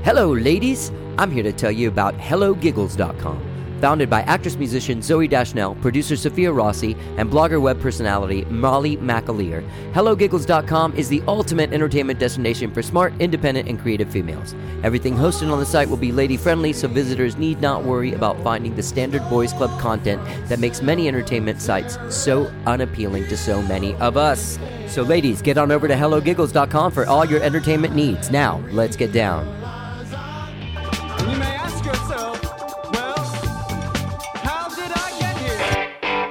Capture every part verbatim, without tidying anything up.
Hello, ladies. I'm here to tell you about hello giggles dot com. Founded by actress-musician Zoe Dashnell, producer Sophia Rossi, and blogger web personality Molly McAleer, hello giggles dot com is the ultimate entertainment destination for smart, independent, and creative females. Everything hosted on the site will be lady-friendly, so visitors need not worry about finding the standard boys club content that makes many entertainment sites so unappealing to so many of us. So ladies, get on over to hello giggles dot com for all your entertainment needs. Now, let's get down. You may ask yourself, well, how did I get here?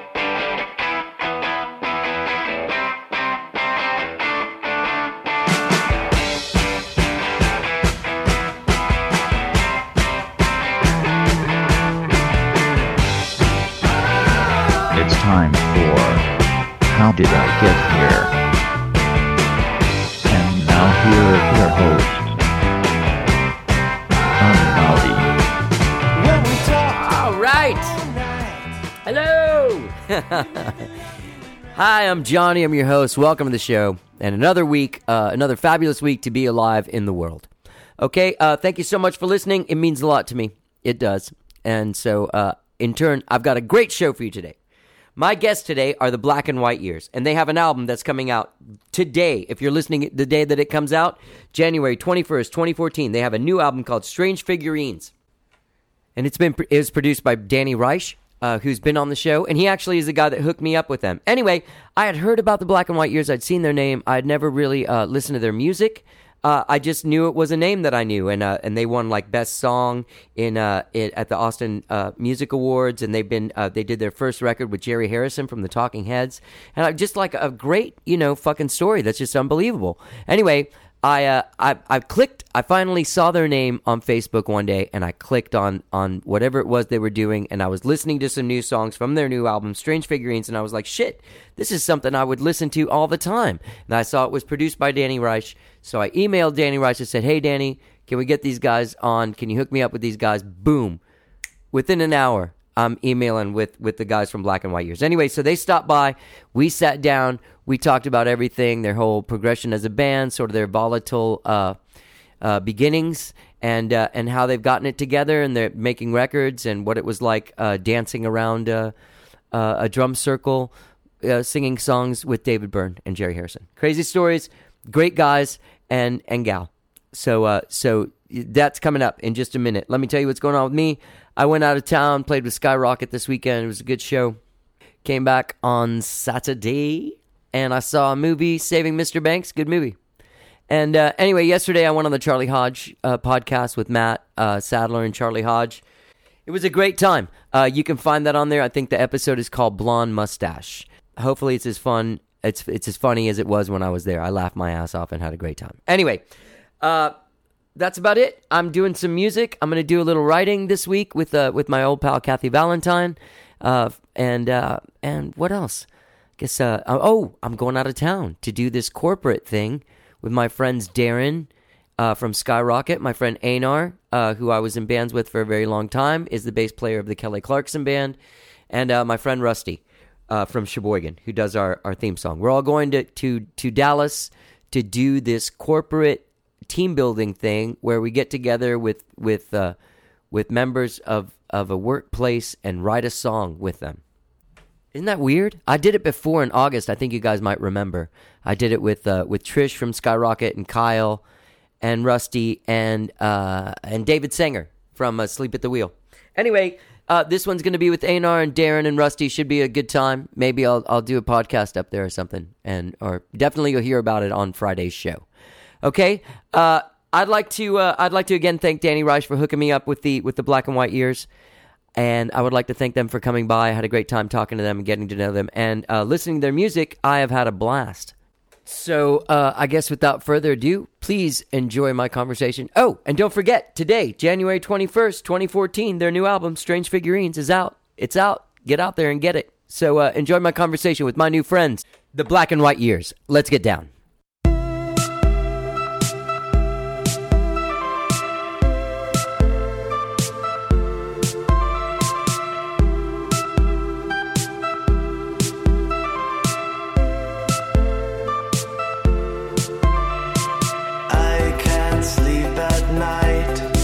It's time for How Did I Get Here? And now here are your hosts, When we talk All right. Hello. Hi, I'm Johnny. I'm your host. Welcome to the show. And another week, uh, another fabulous week to be alive in the world. Okay, uh, thank you so much for listening. It means a lot to me. It does. And so, uh, in turn, I've got a great show for you today. My guests today are the Black and White Years, and they have an album that's coming out today. If you're listening the day that it comes out, January twenty-first, twenty fourteen, they have a new album called Strange Figurines. And it's been it was produced by Danny Reich, uh, who's been on the show, and he actually is the guy that hooked me up with them. Anyway, I had heard about the Black and White Years. I'd seen their name. I'd never really uh, listened to their music. Uh, I just knew it was a name that I knew, and uh, and they won like best song in uh it, at the Austin uh, Music Awards, and they've been uh, they did their first record with Jerry Harrison from the Talking Heads, and I just like a great you know fucking story that's just unbelievable. Anyway. I, uh, I I clicked, I finally saw their name on Facebook one day, and I clicked on, on whatever it was they were doing, and I was listening to some new songs from their new album, Strange Figurines, and I was like, shit, this is something I would listen to all the time. And I saw it was produced by Danny Reich, so I emailed Danny Reich and said, hey, Danny, can we get these guys on? Can you hook me up with these guys? Boom. Within an hour, I'm emailing with, with the guys from Black and White Years. Anyway, so they stopped by, we sat down, we talked about everything, their whole progression as a band, sort of their volatile uh, uh, beginnings, and uh, and how they've gotten it together, and they're making records, and what it was like uh, dancing around uh, uh, a drum circle, uh, singing songs with David Byrne and Jerry Harrison. Crazy stories, great guys, and and gal. So uh, so that's coming up in just a minute. Let me tell you what's going on with me. I went out of town, played with Skyrocket this weekend. It was a good show. Came back on Saturday. And I saw a movie, Saving Mister Banks. Good movie. And uh, anyway, yesterday I went on the Charlie Hodge uh, podcast with Matt uh, Sadler and Charlie Hodge. It was a great time. Uh, you can find that on there. I think the episode is called Blonde Mustache. Hopefully it's as fun. It's it's as funny as it was when I was there. I laughed my ass off and had a great time. Anyway, uh, that's about it. I'm doing some music. I'm going to do a little writing this week with uh, with my old pal Kathy Valentine. Uh, and uh, and what else? Guess, uh, oh, I'm going out of town to do this corporate thing with my friends Darren uh, from Skyrocket, my friend Einar, uh, who I was in bands with for a very long time, is the bass player of the Kelly Clarkson Band, and uh, my friend Rusty uh, from Sheboygan, who does our, our theme song. We're all going to, to, to Dallas to do this corporate team building thing where we get together with with uh, with members of, of a workplace and write a song with them. Isn't that weird? I did it before in August. I think you guys might remember. I did it with uh, with Trish from Skyrocket and Kyle and Rusty and uh, and David Sanger from uh, Sleep at the Wheel. Anyway, uh, this one's going to be with Einar and Darren and Rusty. Should be a good time. Maybe I'll I'll do a podcast up there or something, and or definitely you'll hear about it on Friday's show. Okay. Uh, I'd like to uh, I'd like to again thank Danny Reich for hooking me up with the with the Black and White Years. And I would like to thank them for coming by. I had a great time talking to them and getting to know them. And uh, listening to their music, I have had a blast. So uh, I guess without further ado, please enjoy my conversation. Oh, and don't forget, today, January twenty-first, twenty fourteen, their new album, Strange Figurines, is out. It's out. Get out there and get it. So uh, enjoy my conversation with my new friends, the Black and White Years. Let's get down. I can't sleep at night.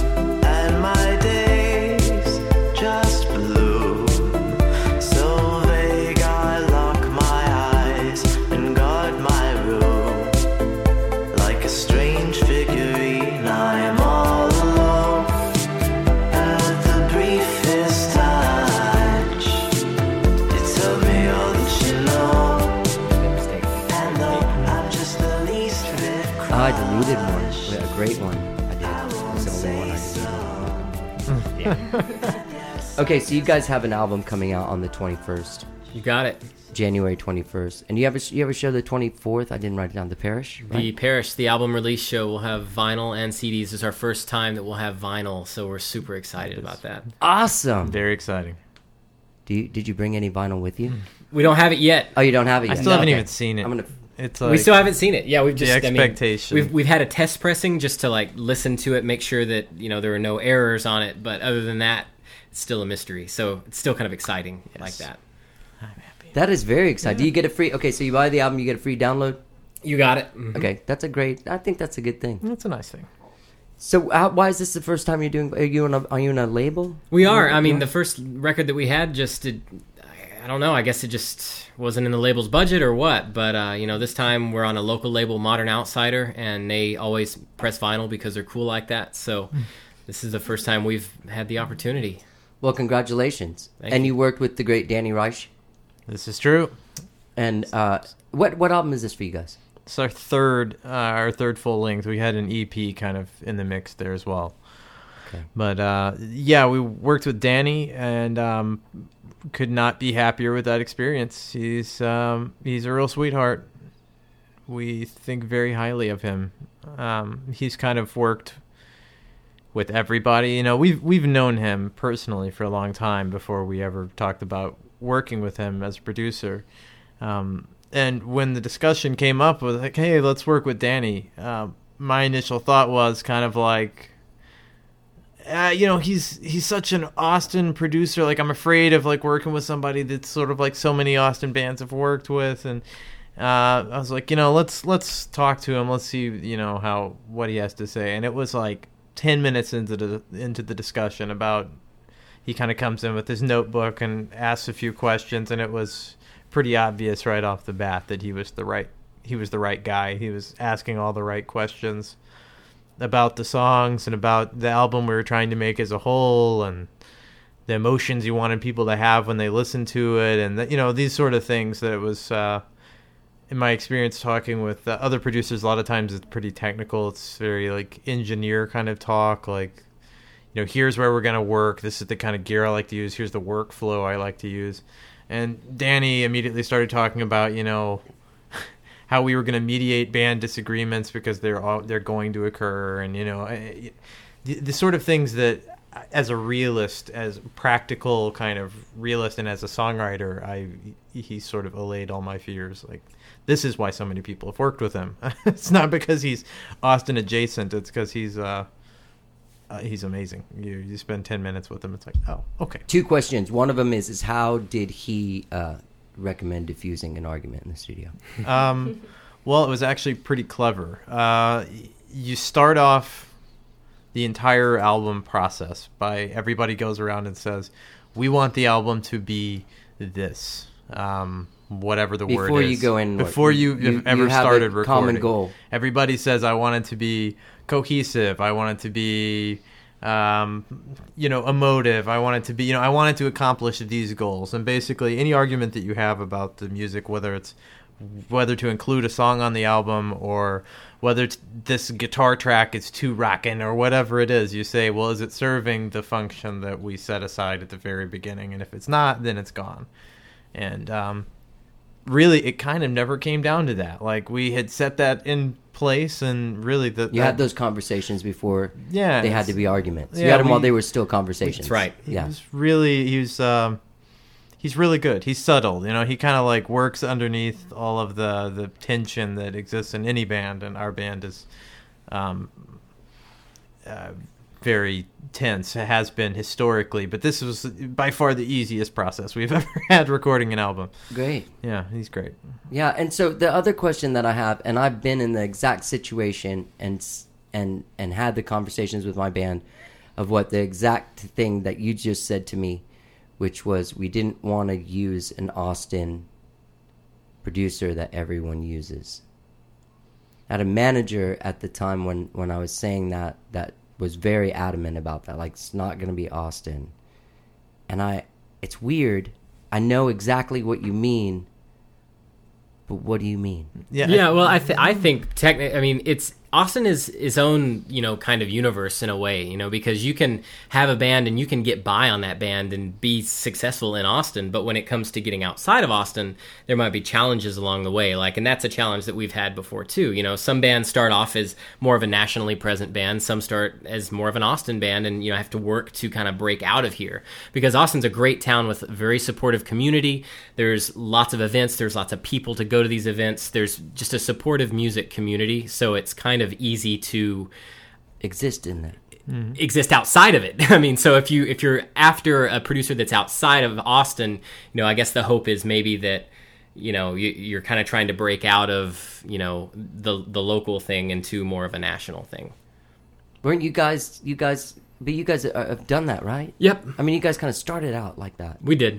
a great one. I did. It's the only one I did. Okay, so you guys have an album coming out on the twenty-first, You got it. January twenty-first, and you have a you have a show the twenty-fourth. I didn't write it down. The Parish, right? The Parish, the album release show, will have vinyl and C Ds. It's our first time that we'll have vinyl, so we're super excited about that. Awesome. Very exciting. Do you did you bring any vinyl with you? We don't have it yet. Oh, you don't have it I yet. still haven't Okay. even seen it. I'm gonna. It's we like still haven't seen it. Yeah, we've just the I mean, expectation. we've we've had a test pressing just to like listen to it, make sure that you know there are no errors on it. But other than that, it's still a mystery. So it's still kind of exciting Yes. like that. I'm happy. That is very exciting. Do you get a free? Okay, so you buy the album, you get a free download. You got it. Mhm. Okay, that's a great. I think that's a good thing. That's a nice thing. So, how, why is this the first time you're doing? Are you on a? Are you on a label? We are. I mean, Yeah. the first record that we had just did. I don't know. I guess it just wasn't in the label's budget or what. But uh, you know, this time we're on a local label, Modern Outsider, and they always press vinyl because they're cool like that. So this is the first time we've had the opportunity. Well, congratulations. Thank and you. you worked with the great Danny Reich. This is true. And uh, what what album is this for you guys? It's our third, uh, our third full length. We had an E P kind of in the mix there as well. Okay. But uh, yeah, we worked with Danny and um, could not be happier with that experience. He's um, he's a real sweetheart. We think very highly of him. Um, he's kind of worked with everybody. You know, we've we've known him personally for a long time before we ever talked about working with him as a producer. Um, and when the discussion came up with like, hey, let's work with Danny, uh, my initial thought was kind of like, uh, you know, he's he's such an Austin producer. Like, I'm afraid of like working with somebody that's sort of like so many Austin bands have worked with. And uh, I was like, you know, let's let's talk to him. Let's see, you know, how what he has to say. And it was like ten minutes into the into the discussion about. He kind of comes in with his notebook and asks a few questions, and it was pretty obvious right off the bat that he was the right he was the right guy. He was asking all the right questions about the songs and about the album we were trying to make as a whole, and the emotions you wanted people to have when they listened to it, and the, you know, these sort of things. That it was, uh, in my experience talking with uh, other producers, a lot of times it's pretty technical. It's very like engineer kind of talk, like. You know, here's where we're going to work. This is the kind of gear I like to use. Here's the workflow I like to use. And Danny immediately started talking about, you know, how we were going to mediate band disagreements because they're all, they're going to occur. And, you know, the, the sort of things that as a realist, as practical kind of realist and as a songwriter, I he sort of allayed all my fears. Like, this is why so many people have worked with him. It's not because he's Austin adjacent. It's because he's... uh Uh, he's amazing. You you spend ten minutes with him, it's like, oh, okay. Two questions. One of them is is how did he uh, recommend diffusing an argument in the studio? Um, well, it was actually pretty clever. Uh, you start off the entire album process by everybody goes around and says, we want the album to be this, um, whatever the word is. Before you go in, what, Before you, you- have ever you have a started recording. common goal. Everybody says, I want it to be cohesive. I want it to be, um, you know, emotive. I want it to be, you know, I want it to accomplish these goals. And basically, any argument that you have about the music, whether it's whether to include a song on the album or whether t- this guitar track is too rockin' or whatever it is, you say, well, is it serving the function that we set aside at the very beginning? And if it's not, then it's gone. And um, really, it kind of never came down to that. Like, we had set that in place, and really the You that, had those conversations before yeah, they had it's- to be arguments. you yeah, had them while we- they were still conversations. That's right. He Yeah. was really he was um, he's really good. He's subtle, you know. He kind of like works underneath all of the the tension that exists in any band, and our band is um, uh, very tense. It has been historically, but this was by far the easiest process we've ever had recording an album. Great. Yeah, he's great. Yeah, and so the other question that I have, and I've been in the exact situation and s- and and had the conversations with my band of what the exact thing that you just said to me, which was we didn't want to use an Austin producer that everyone uses. I had a manager at the time when, when I was saying that that was very adamant about that, like it's not going to be Austin. And I, it's weird. I know exactly what you mean. But what do you mean? Yeah, Yeah, well, I th- I think technically, I mean, it's Austin is its own, you know, kind of universe in a way, you know, because you can have a band and you can get by on that band and be successful in Austin, but when it comes to getting outside of Austin, there might be challenges along the way. Like, and that's a challenge that we've had before too. You know, some bands start off as more of a nationally present band, some start as more of an Austin band, and you know, have to work to kind of break out of here because Austin's a great town with a very supportive community. There's lots of events, there's lots of people to go to these events. There's just a supportive music community, so it's kind of easy to Exist in that. exist outside of it. I mean, so if you if you're after a producer that's outside of Austin, you know, I guess the hope is maybe that, you know, you, you're kind of trying to break out of, you know, the the local thing into more of a national thing. Weren't you guys? You guys, but you guys uh, have done that, right? Yep, I mean, you guys kind of started out like that. we did.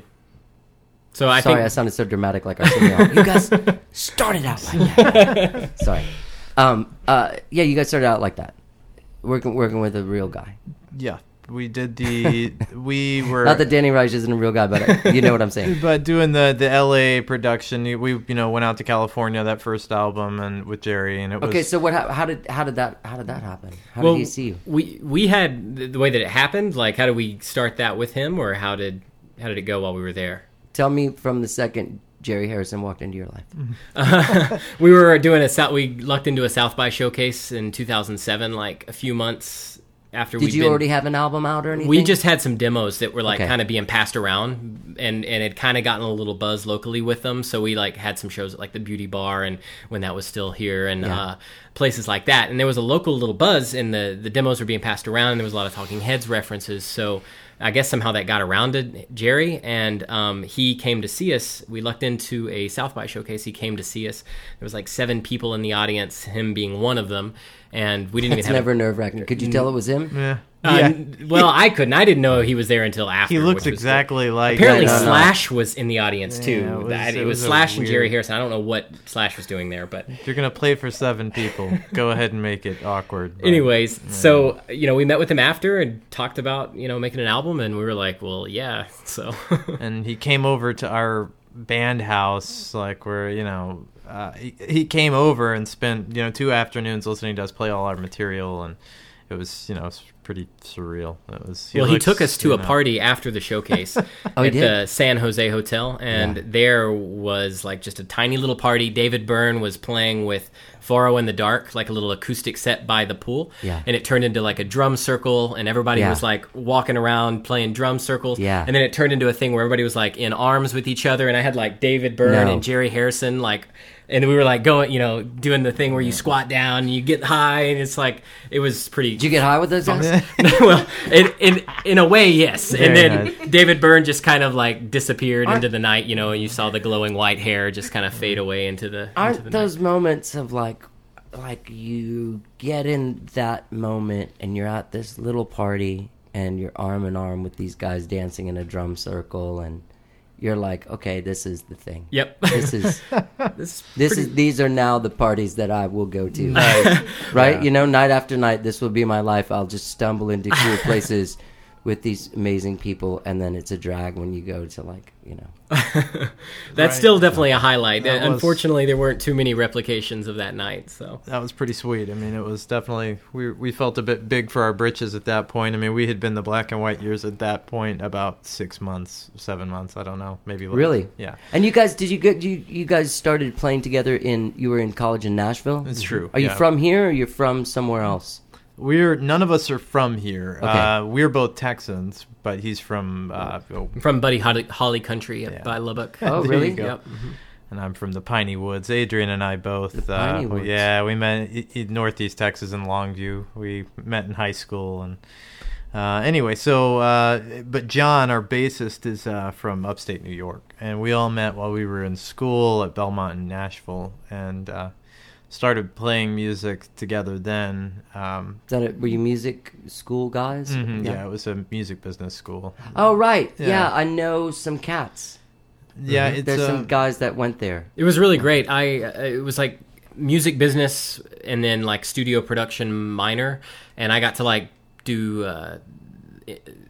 So I Sorry, I think sounded so dramatic, like I said. You guys started out like that. Sorry. Um. Uh. Yeah, you guys started out like that, working working with a real guy. Yeah, we did the we were Not that Danny Reich isn't a real guy, but uh, you know what I'm saying. but doing the the L A production. We you know went out to California that first album and with Jerry, and it was Okay, so what? How, how did how did that how did that happen? How well, did he see you? we we had the the way that it happened. Like, how did we start that with him, or how did how did it go while we were there? Tell me from the second Jerry Harrison walked into your life. Uh, we were doing a South. We lucked into a South by showcase in two thousand seven, like a few months after. Did we'd you been, already have an album out or anything? We just had some demos that were like Okay. kind of being passed around, and and had kind of gotten a little buzz locally with them. So we like had some shows at like the Beauty Bar, and when that was still here, and Yeah. uh, places like that. And there was a local little buzz, and the the demos were being passed around, and there was a lot of Talking Heads references. So I guess somehow that got around to Jerry, and um, he came to see us. We lucked into a South by showcase. He came to see us. There was like seven people in the audience, him being one of them, and we didn't It's even have. never nerve wracking. Could you tell it was him? yeah. A, uh, yeah. Well, I couldn't. I didn't know he was there until after. He looks which was exactly like Apparently, No, no, no. Slash was in the audience too. Yeah, it was- That- it, it was, was a Slash and weird- Jerry Harrison. I don't know what Slash was doing there, but If you're gonna play for seven people, go ahead and make it awkward. but- anyways, so you know, we met with him after and talked about, you know, making an album, and we were like, well, yeah. So and he came over to our band house, like where you know uh, he, he came over and spent you know two afternoons listening to us play all our material, and it was you know it was pretty surreal. It was well, he looks, took us to you a know- party after the showcase Oh, he at did? the San Jose Hotel, and Yeah. there was like just a tiny little party. David Byrne was playing with Faro in the Dark, like a little acoustic set by the pool, Yeah. and it turned into like a drum circle, and everybody Yeah. was like walking around playing drum circles, Yeah. and then it turned into a thing where everybody was like in arms with each other, and I had like David Byrne No. and Jerry Harrison like. And we were like going, you know, doing the thing where you squat down and you get high, and it's like it was pretty. Did you get high with those guys? well, in, in in a way, yes. Very and then nice. David Byrne just kind of like disappeared Aren't- into the night, you know, and you saw the glowing white hair just kind of fade away into the. into Aren't the those moments of like, like you get in that moment and you're at this little party and you're arm in arm with these guys dancing in a drum circle, and you're like, okay, this is the thing. Yep. This is this this pretty- is these are now the parties that I will go to. Right? Yeah. You know, night after night, this will be my life. I'll just stumble into cool places with these amazing people, and then it's a drag when you go to like, you know. That's Right. still definitely a highlight. That was- Unfortunately, there weren't too many replications of that night. So That was pretty sweet. I mean, it was definitely we we felt a bit big for our britches at that point. I mean, we had been the Black and White Years at that point about six months, seven months. I don't know, maybe less. Really? Yeah, And you guys, did you get you you guys started playing together in you were in college in Nashville? it's true. Are you yeah. from here or you're from somewhere else? We're none of us are from here. Okay. Uh, we're both Texans, but he's from uh, oh, from Buddy Holly, Holly Country Yeah. by Lubbock. Oh, There really? you go. Yep. and I'm from the Piney Woods. Adrian and I both. The Piney uh, Woods. Yeah, we met i- in Northeast Texas in Longview. We met in high school, and uh, anyway, so uh, but John, our bassist, is uh, from upstate New York, and we all met while we were in school at Belmont in Nashville, and uh, started playing music together then. Um, Is that it? Were you music school guys? mhm, yeah. it was a music business school. Oh right. Yeah. Yeah. I know some cats. Yeah, it's There's uh, some guys that went there. It was really great. I uh, it was like music business and then like studio production minor, and I got to like do uh,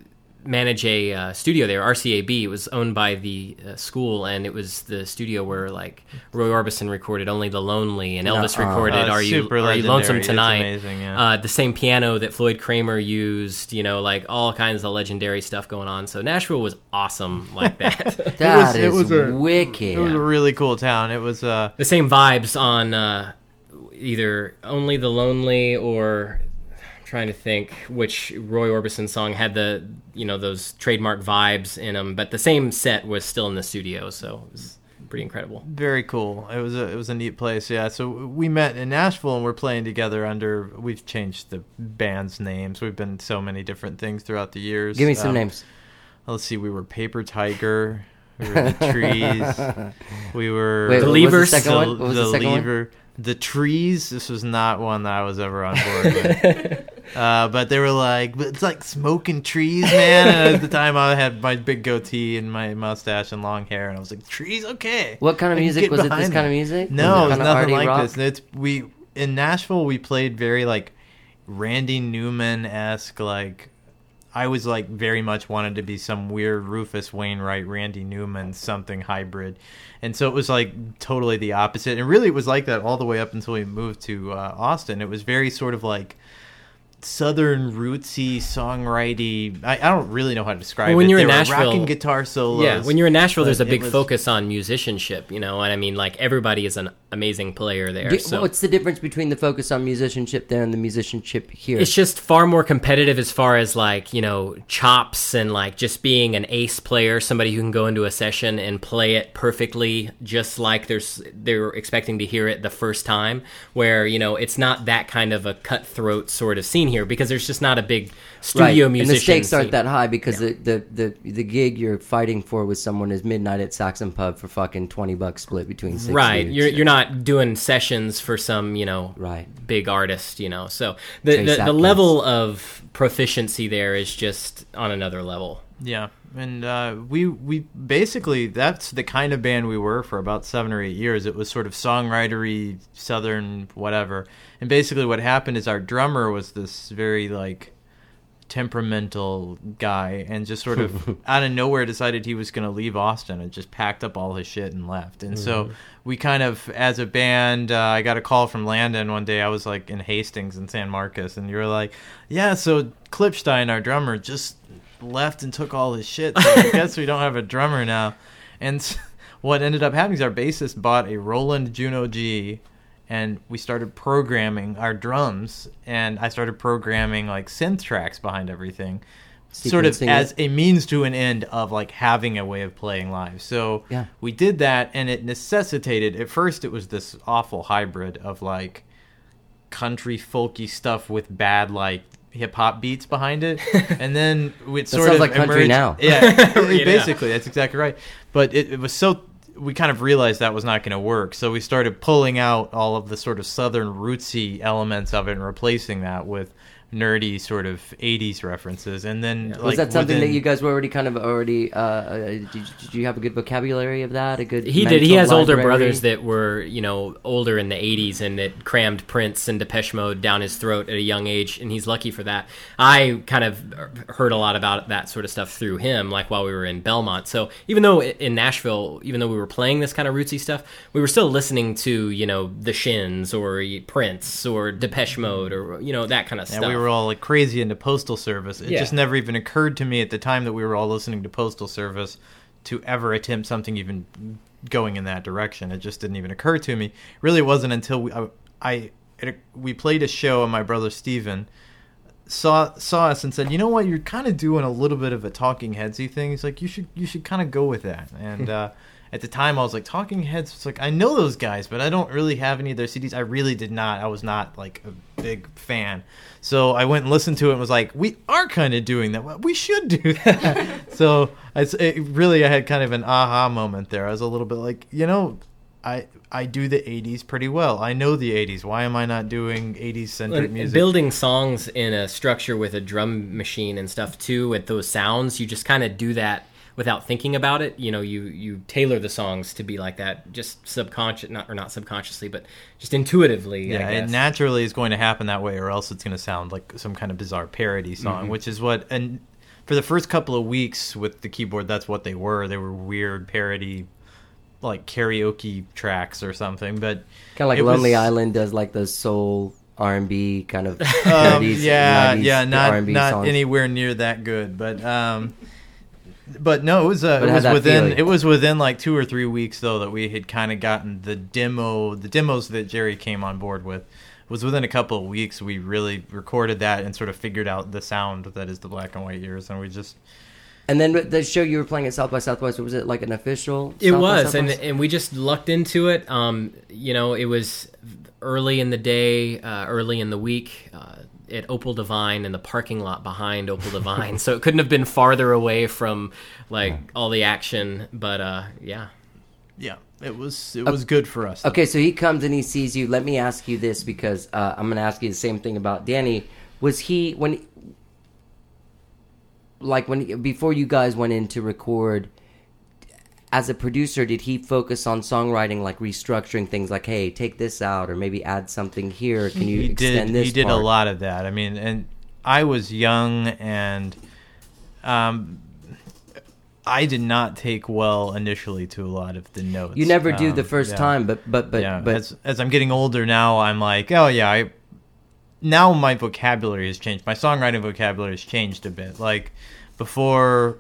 manage a uh, studio there, R C A B. It was owned by the uh, school, and it was the studio where like Roy Orbison recorded "Only the Lonely" and Elvis Uh-uh. recorded Uh, "Are You super Are You Lonesome legendary. It's Tonight?" amazing, yeah. uh, the same piano that Floyd Kramer used. You know, like all kinds of legendary stuff going on. So Nashville was awesome like that. That it is was a- wicked. It was a really cool town. It was uh The same vibes on uh, either "Only the Lonely" or. Trying to think which Roy Orbison song had the, you know, those trademark vibes in them, but the same set was still in the studio, so it was pretty incredible. very cool. It was a it was a neat place. Yeah. So we met in Nashville and we're playing together under. We've changed the band's names. We've been so many different things throughout the years. Give me some Um, names. Let's see. We were Paper Tiger. We were the Trees. We were Wait, The what was Levers. the second the, one? What was the, the second one? Lever. The Trees. This was not one that I was ever on board with. Uh, but they were like, but it's like smoking trees, man. And at the time, I had my big goatee and my mustache and long hair, and I was like, trees, okay. What kind of I can music get was it? This behind kind of that. music? No, Was it was kinda nothing arty like rock? this. It's we in Nashville. We played very like Randy Newman esque. Like I was like very much wanted to be some weird Rufus Wainwright, Randy Newman, something hybrid. And so it was like totally the opposite. And really, it was like that all the way up until we moved to uh, Austin. It was very sort of like southern rootsy songwriting. I, I don't really know how to describe Well, when it. you're They in were Nashville- rocking guitar solos. Yeah, when you're in Nashville, but there's a it big was- focus on musicianship, you know, and I mean, like, everybody is an amazing player there. Do- so. What's the difference between the focus on musicianship there and the musicianship here? It's just far more competitive as far as like, you know, chops and like just being an ace player, somebody who can go into a session and play it perfectly, just like there's they're expecting to hear it the first time. Where, you know, it's not that kind of a cutthroat sort of scene here because there's just not a big studio right. musician. And the stakes aren't scene. that high because the, the, the, the gig you're fighting for with someone is midnight at Saxon Pub for fucking twenty bucks split between six Right, dudes. you're you're not doing sessions for some, you know, Right. big artist, you know. So the Chase the, the Atkins. level of proficiency there is just on another level. Yeah, and uh, we we basically that's the kind of band we were for about seven or eight years. It was sort of songwritery, southern, whatever. And basically, what happened is our drummer was this very like temperamental guy, and just sort of out of nowhere decided he was going to leave Austin and just packed up all his shit and left. And so we kind of, as a band, uh, I got a call from Landon one day. I was like in Hastings in San Marcos, and you were like, "Yeah, so Klipstein, our drummer, just left and took all his shit. So I guess we don't have a drummer now." And s- what ended up happening is our bassist bought a Roland Juno G, and we started programming our drums, and I started programming like synth tracks behind everything, sort of Sequencing as it. a means to an end of like having a way of playing live. So Yeah. we did that, and it necessitated, at first it was this awful hybrid of like country folky stuff with bad like hip hop beats behind it, and then it sort sounds of like country emerged- now. Yeah, it- Yeah. basically that's exactly right. But it, it was so we kind of realized that was not going to work, so we started pulling out all of the sort of southern rootsy elements of it and replacing that with nerdy sort of eighties references. And then Was like, that something within- that you guys were already kind of already? Uh, uh, did, did you have a good vocabulary of that? A good. He did. He mental has older library? brothers that were, you know, older in the eighties and that crammed Prince and Depeche Mode down his throat at a young age, and he's lucky for that. I kind of heard a lot about that sort of stuff through him, like while we were in Belmont. So even though in Nashville, even though we were playing this kind of rootsy stuff, we were still listening to, you know, The Shins or Prince or Depeche Mode or, you know, that kind of Yeah, stuff. we were all like crazy into Postal Service. It Yeah. just never even occurred to me at the time that we were all listening to Postal Service to ever attempt something even going in that direction. It just didn't even occur to me. Really, it wasn't until we I, I it, we played a show and my brother Steven saw saw us and said, "You know what? You're kind of doing a little bit of a Talking Headsy thing." He's like, "You should you should kind of go with that." And uh, at the time, I was like, Talking Heads. It's like I know those guys, but I don't really have any of their C Ds. I really did not. I was not like a big fan. So I went and listened to it and was like, we are kind of doing that. Well, we should do that. So I, it really, I had kind of an aha moment there. I was a little bit like, you know, I I do the eighties pretty well. I know the eighties. Why am I not doing eighties centric And music? building songs in a structure with a drum machine and stuff too, with those sounds, you just kind of do that without thinking about it. You know, you you tailor the songs to be like that, just subconscious, not or not subconsciously, but just intuitively. Yeah, I it guess. naturally is going to happen that way, or else it's going to sound like some kind of bizarre parody song, Mm-hmm. which is what and for the first couple of weeks with the keyboard, that's what they were. They were weird parody, like karaoke tracks or something. But Kind of like it Lonely was- Island does like those soul R and B kind of Um, parodies, yeah, nineties yeah, R not and B not songs. anywhere near that good, but um, but no, it was uh, But it it had was that within feeling. it was within like two or three weeks though that we had kind of gotten the demo, the demos that Jerry came on board with. Was within a couple of weeks we really recorded that and sort of figured out the sound that is the Black and White Years, and we just And then the show you were playing at South by Southwest, was it like an official? It South by was, and Southwest? and we just lucked into it. Um, you know, it was early in the day, uh, early in the week, uh, at Opal Divine in the parking lot behind Opal Divine. So it couldn't have been farther away from like all the action. But uh, yeah, yeah, it was it was good for us. Okay, so he comes and he sees you. Let me ask you this, because uh, I'm going to ask you the same thing about Danny. Was he when, like when before you guys went in to record, as a producer, did he focus on songwriting, like restructuring things, like, hey, take this out, or maybe add something here? Can you he extend did this? he did part? a lot of that. I mean, and I was young, and um I did not take well initially to a lot of the notes. You never do Um, the first yeah. time, but but but yeah, but as as I'm getting older now, I'm like, oh yeah, I now my vocabulary has changed. My songwriting vocabulary has changed a bit. Like before,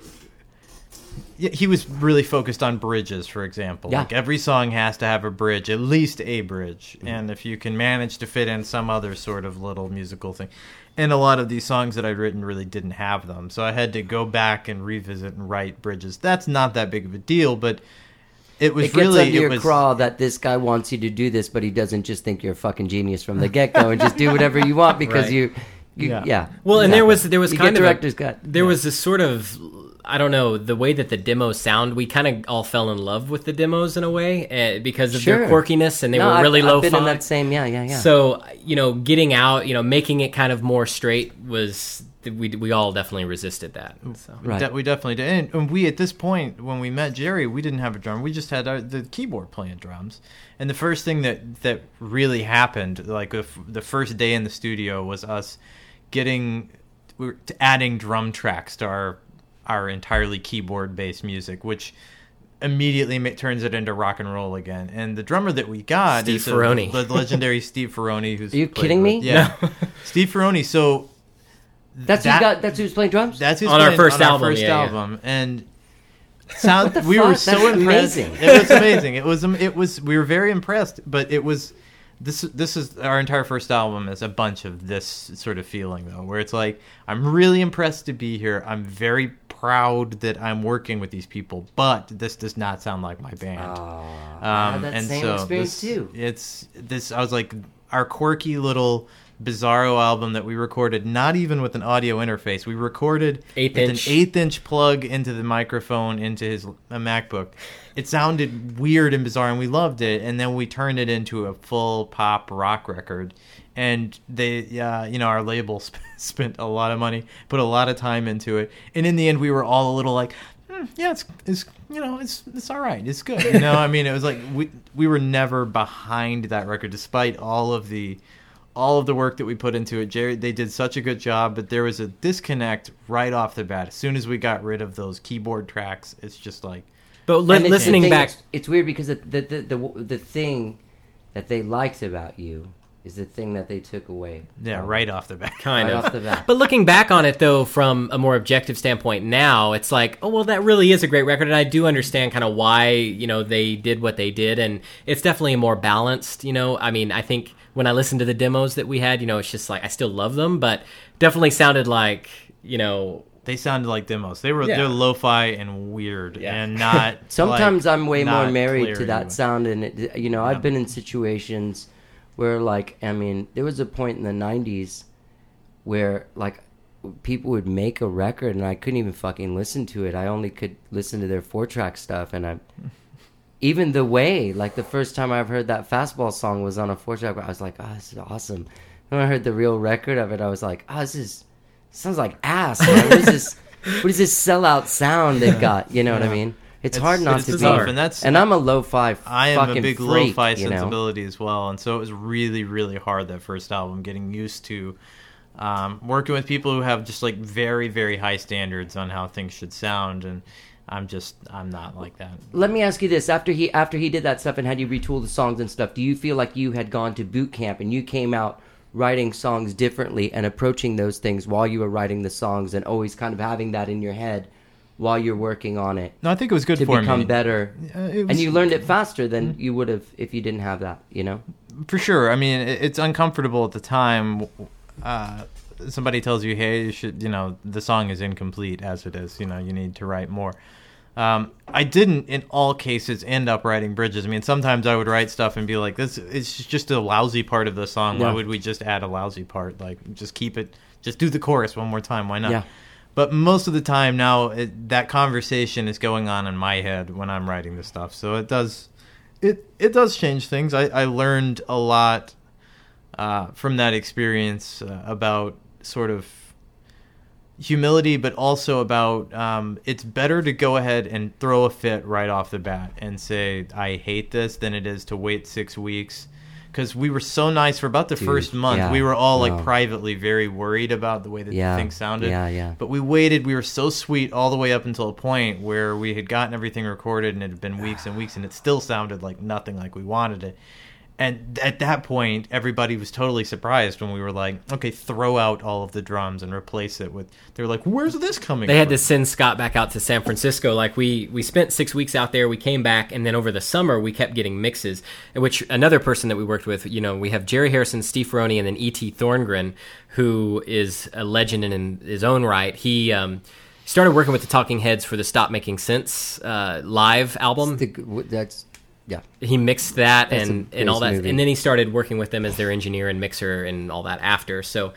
y- he was really focused on bridges, for example. Yeah. Like every song has to have a bridge, at least a bridge, and if you can manage to fit in some other sort of little musical thing. And a lot of these songs that I'd written really didn't have them, so I had to go back and revisit and write bridges. That's not that big of a deal, but it was it gets really under it your was, craw that this guy wants you to do this, but he doesn't just think you're a fucking genius from the get go and just do whatever you want because Right. you, you yeah. Yeah. well, and exactly. there was there was you kind get of a- director's cut. there was this sort of, I don't know, the way that the demos sound. We kind of all fell in love with the demos in a way uh, because of Sure. their quirkiness, and they no, were really I've, low I've been fi. in that same yeah yeah yeah. So, you know, getting out, you know, making it kind of more straight was, we we all definitely resisted that. So. Right. De- we definitely did. And, and we, at this point, when we met Jerry, we didn't have a drum. We just had our, the keyboard playing drums. And the first thing that, that really happened, like the, f- the first day in the studio, was us getting, we were t- adding drum tracks to our, our entirely keyboard-based music, which immediately ma- turns it into rock and roll again. And the drummer that we got Steve is a- Ferroni. the legendary Steve Ferroni. Who's Are you played kidding with- me? Yeah. Steve Ferroni. So that's that- who's got that's who's playing drums. That's who's On our playing- first on our album, first yeah, yeah. album, and sound. What the we were fuck? so That's impressed. amazing. It was amazing. It was. It was. We were very impressed. But it was. This. This is our entire first album is a bunch of this sort of feeling though, where it's like I'm really impressed to be here. I'm very proud that I'm working with these people, but this does not sound like my band. Oh, I had that same experience this, too. It's this. I was like, our quirky little Bizarro album that we recorded, not even with an audio interface. We recorded Eighth with inch. an eighth inch plug into the microphone into his a MacBook. It sounded weird and bizarre, and we loved it. And then we turned it into a full pop rock record. And they, uh, you know, our label sp- spent a lot of money, put a lot of time into it, and in the end, we were all a little like, hmm, yeah, it's, it's, you know, it's, it's all right, it's good. You know, I mean, it was like we, we were never behind that record, despite all of the, all of the work that we put into it. Jerry, they did such a good job, but there was a disconnect right off the bat. As soon as we got rid of those keyboard tracks, it's just like, But li- And it's the listening thing, back, it's, it's weird because the the, the the the thing that they liked about you is the thing that they took away. yeah, from- right off the bat. kind right of. off the bat. But looking back on it, though, from a more objective standpoint now, it's like, oh, well, that really is a great record. And I do understand kind of why, you know, they did what they did. And it's definitely more balanced, you know. I mean, I think when I listened to the demos that we had, you know, it's just like, I still love them, but definitely sounded like, you know, They sounded like demos. They were Yeah. they're lo-fi and weird Yeah. and not. Sometimes like, I'm way more not married clear to that anyway. sound, and it, you know, Yeah. I've been in situations where, like, I mean, there was a point in the nineties where, like, people would make a record and I couldn't even fucking listen to it. I only could listen to their four track stuff, and I, even the way, like, the first time I've heard that Fastball song was on a four track. I was like, oh, this is awesome. When I heard the real record of it, I was like, oh, this is sounds like ass. Man. What is this? What is this sellout sound they've got? You know what I mean? It's, It's- hard not it's to be. tough, and that's- and I'm a lo-fi I am fucking a big freak, lo-fi you know? sensibility as well, and so it was really, really hard that first album, getting used to um, working with people who have just like very, very high standards on how things should sound, and I'm just I'm not like that. Let me ask you this: after he after he did that stuff and had you retool the songs and stuff, do you feel like you had gone to boot camp and you came out writing songs differently and approaching those things while you were writing the songs and always kind of having that in your head while you're working on it No, I think it was good to for become me. better? Uh, it And was- you learned it faster than you would have if you didn't have that, you know? For sure. I mean, it- it's uncomfortable at the time. Uh, somebody tells you, hey, you should, you know, the song is incomplete as it is. You know, you need to write more. Um, I didn't, in all cases, end up writing bridges. I mean, sometimes I would write stuff and be like, this it's just a lousy part of the song. Why Yeah. would we just add a lousy part? Like, just keep it, just do the chorus one more time. Why not? Yeah. But most of the time now, it, that conversation is going on in my head when I'm writing this stuff. So it does, it it does change things. I, I learned a lot uh, from that experience uh, about sort of humility, but also about um, it's better to go ahead and throw a fit right off the bat and say, I hate this, than it is to wait six weeks. Because we were so nice for about the Dude, first month. yeah, we were all like no. privately very worried about the way that Yeah, things sounded. yeah, yeah. But we waited. We were so sweet all the way up until a point where we had gotten everything recorded and it had been weeks and weeks and it still sounded like nothing like we wanted it. And at that point, everybody was totally surprised when we were like, okay, throw out all of the drums and replace it with... They were like, where's this coming They from? had to send Scott back out to San Francisco. Like we, we spent six weeks out there. We came back, and then over the summer we kept getting mixes. In which another person that we worked with, you know, we have Jerry Harrison, Steve Ferroni, and then E T Thorngren, who is a legend in his own right. He um, started working with the Talking Heads for the Stop Making Sense uh, live album. The, that's, yeah. He mixed that That's and, a and all great that, movie. and then he started working with them as their engineer and mixer and all that after. So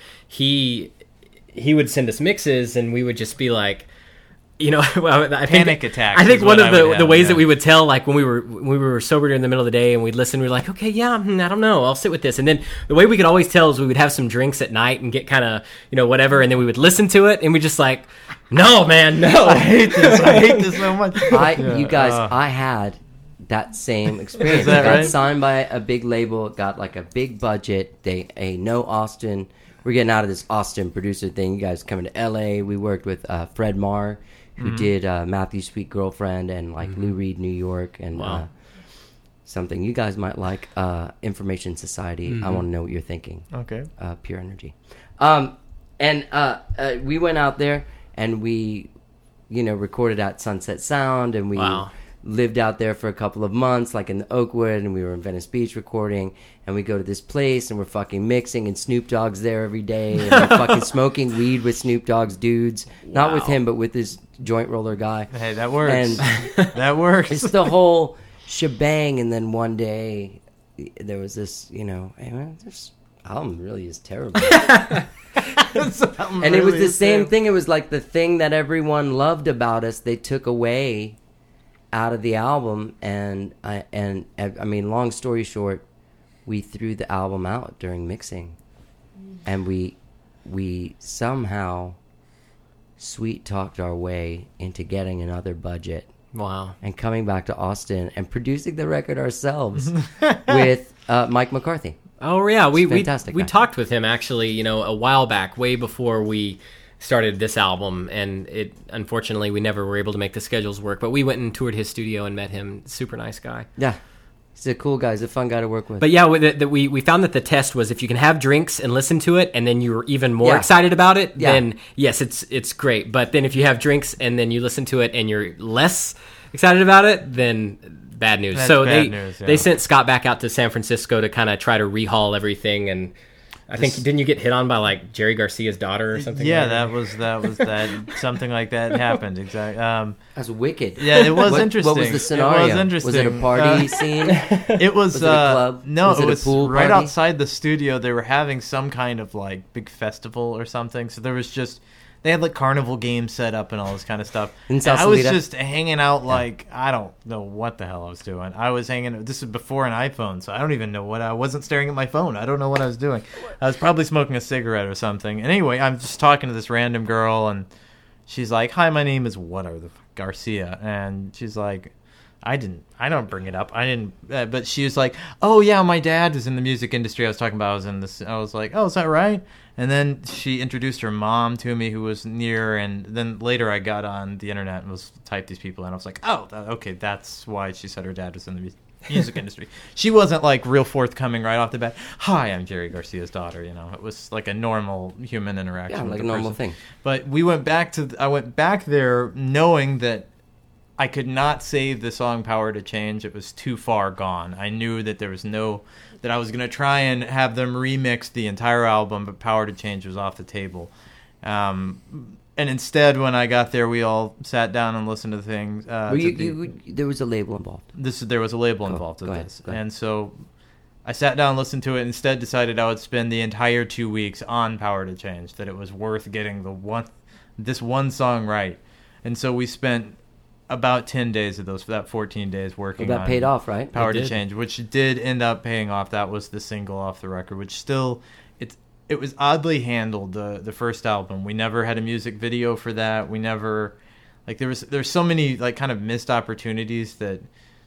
he he would send us mixes, and we would just be like, you know, well, I think Panic attacks I think is one what of I the would the have, ways yeah. that we would tell, like when we were when we were sober in the middle of the day and we'd listen, we were like, okay, yeah, hmm, I don't know, I'll sit with this. And then the way we could always tell is we would have some drinks at night and get kind of, you know, whatever, and then we would listen to it and we just like, no, man, no, I hate this. I hate this so much. I, Yeah, you guys, uh, I had that same experience. that I got right? signed by a big label, got like a big budget. They, a no Austin. We're getting out of this Austin producer thing. You guys coming to L A. We worked with uh, Fred Marr, who Mm-hmm. did uh, Matthew's Sweet Girlfriend and like Lou Reed, New York, and Wow. uh, something you guys might like. Uh, Information Society. Mm-hmm. I want to know what you're thinking. Okay. Uh, Pure Energy. Um, and uh, uh, we went out there and we, you know, recorded at Sunset Sound, and we Wow. lived out there for a couple of months, like in the Oakwood, and we were in Venice Beach recording, and we go to this place and we're fucking mixing, and Snoop Dogg's there every day, and we're fucking smoking weed with Snoop Dogg's dudes, not with Wow. him, but with this joint roller guy. Hey, that works. And that works. it's the whole shebang. And then one day there was this, you know, hey man, this album really is terrible. And it was the same thing. It was like the thing that everyone loved about us, they took away out of the album. And I, and I mean, long story short, we threw the album out during mixing, and we, we somehow sweet talked our way into getting another budget wow. and coming back to Austin and producing the record ourselves with uh, Mike McCarthy. Oh yeah, we we, fantastic we guy. talked with him actually, you know, a while back, way before we started this album, and it unfortunately we never were able to make the schedules work. But we went and toured his studio and met him. Super nice guy. Yeah. He's a cool guy. He's a fun guy to work with. But yeah, we, the, the, we we found that the test was if you can have drinks and listen to it, and then you're even more Yeah. excited about it, Yeah. then yes, it's it's great. But then if you have drinks and then you listen to it and you're less excited about it, then bad news. That's so bad they news, yeah. they sent Scott back out to San Francisco to kind of try to rehaul everything. And I think didn't you get hit on by like Jerry Garcia's daughter or something? Yeah, like that was that was that something like that happened. Exactly. Um, That's wicked. yeah, it was What- interesting. What was the scenario? It was interesting. Was it a party Uh, scene? It was, Was it a uh, club? no, Was it it a was pool right party? outside the studio. They were having some kind of like big festival or something. So there was just they had like carnival games set up and all this kind of stuff. In And I was Sausalito? just hanging out like I don't know what the hell I was doing. I was hanging. This is before an iPhone, so I don't even know what I wasn't staring at my phone. I don't know what I was doing. I was probably smoking a cigarette or something. And anyway, I'm just talking to this random girl, and she's like, "Hi, my name is whatever the fuck, Garcia," and she's like, I didn't. I don't bring it up. I didn't. Uh, but she was like, "Oh yeah, my dad was in the music industry." I was talking about. I was in this. I was like, "Oh, is that right?" And then she introduced her mom to me, who was near. And then later, I got on the internet and was typed these people, and I was like, "Oh, that, okay, that's why she said her dad was in the music." music industry. She wasn't like real forthcoming right off the bat. Hi, I'm Jerry Garcia's daughter. You know, it was like a normal human interaction. Yeah, with like a the normal person. thing. But we went back to. I went back there knowing that I could not save the song "Power to Change." It was too far gone. I knew that there was no. That I was going to try and have them remix the entire album, but "Power to Change" was off the table. Um, And instead, when I got there, we all sat down and listened to things. Uh, Well, you, to the- you, there was a label involved. this there was a label Go- involved with go ahead, this, go ahead. and so I sat down and listened to it. Instead, decided I would spend the entire two weeks on "Power to Change." That it was worth getting the one, this one song right, and so we spent about ten days of those that fourteen days working. Well, that on paid off, right? "Power It to did. Change," which did end up paying off. That was the single off the record, which still it's it was oddly handled. The the first album, we never had a music video for that. We never. Like there was, there's so many like kind of missed opportunities that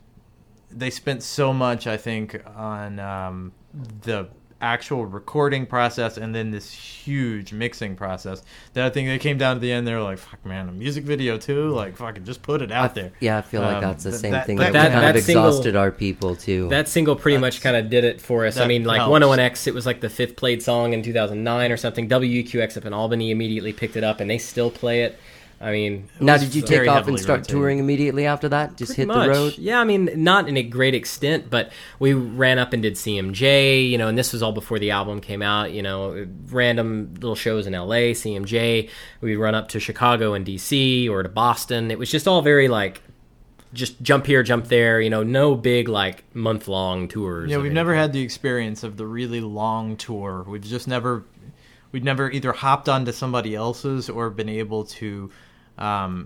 they spent so much, I think, on um, the actual recording process and then this huge mixing process that I think they came down to the end. They were like, "Fuck, man, a music video too? Like, fucking just put it out there." Yeah, I feel like Um, that's the th- same that- thing that- that, that- kind of that single- exhausted our people too. That single pretty That's- much kind of did it for us. I that mean, like helps. one oh one X, it was like the fifth played song in two thousand nine or something. W Q X up in Albany immediately picked it up, and they still play it. I mean, now, was did you very take off heavily and start rotated. touring immediately after that? Just pretty hit much. the road? Yeah, I mean, not in a great extent, but we ran up and did C M J, you know, and this was all before the album came out, you know, random little shows in L A, C M J. We'd run up to Chicago and D C or to Boston. It was just all very like, just jump here, jump there, you know, no big like month long tours. Yeah, of we've anything. never had the experience of the really long tour. We've just never, we've never either hopped onto somebody else's or been able to, um,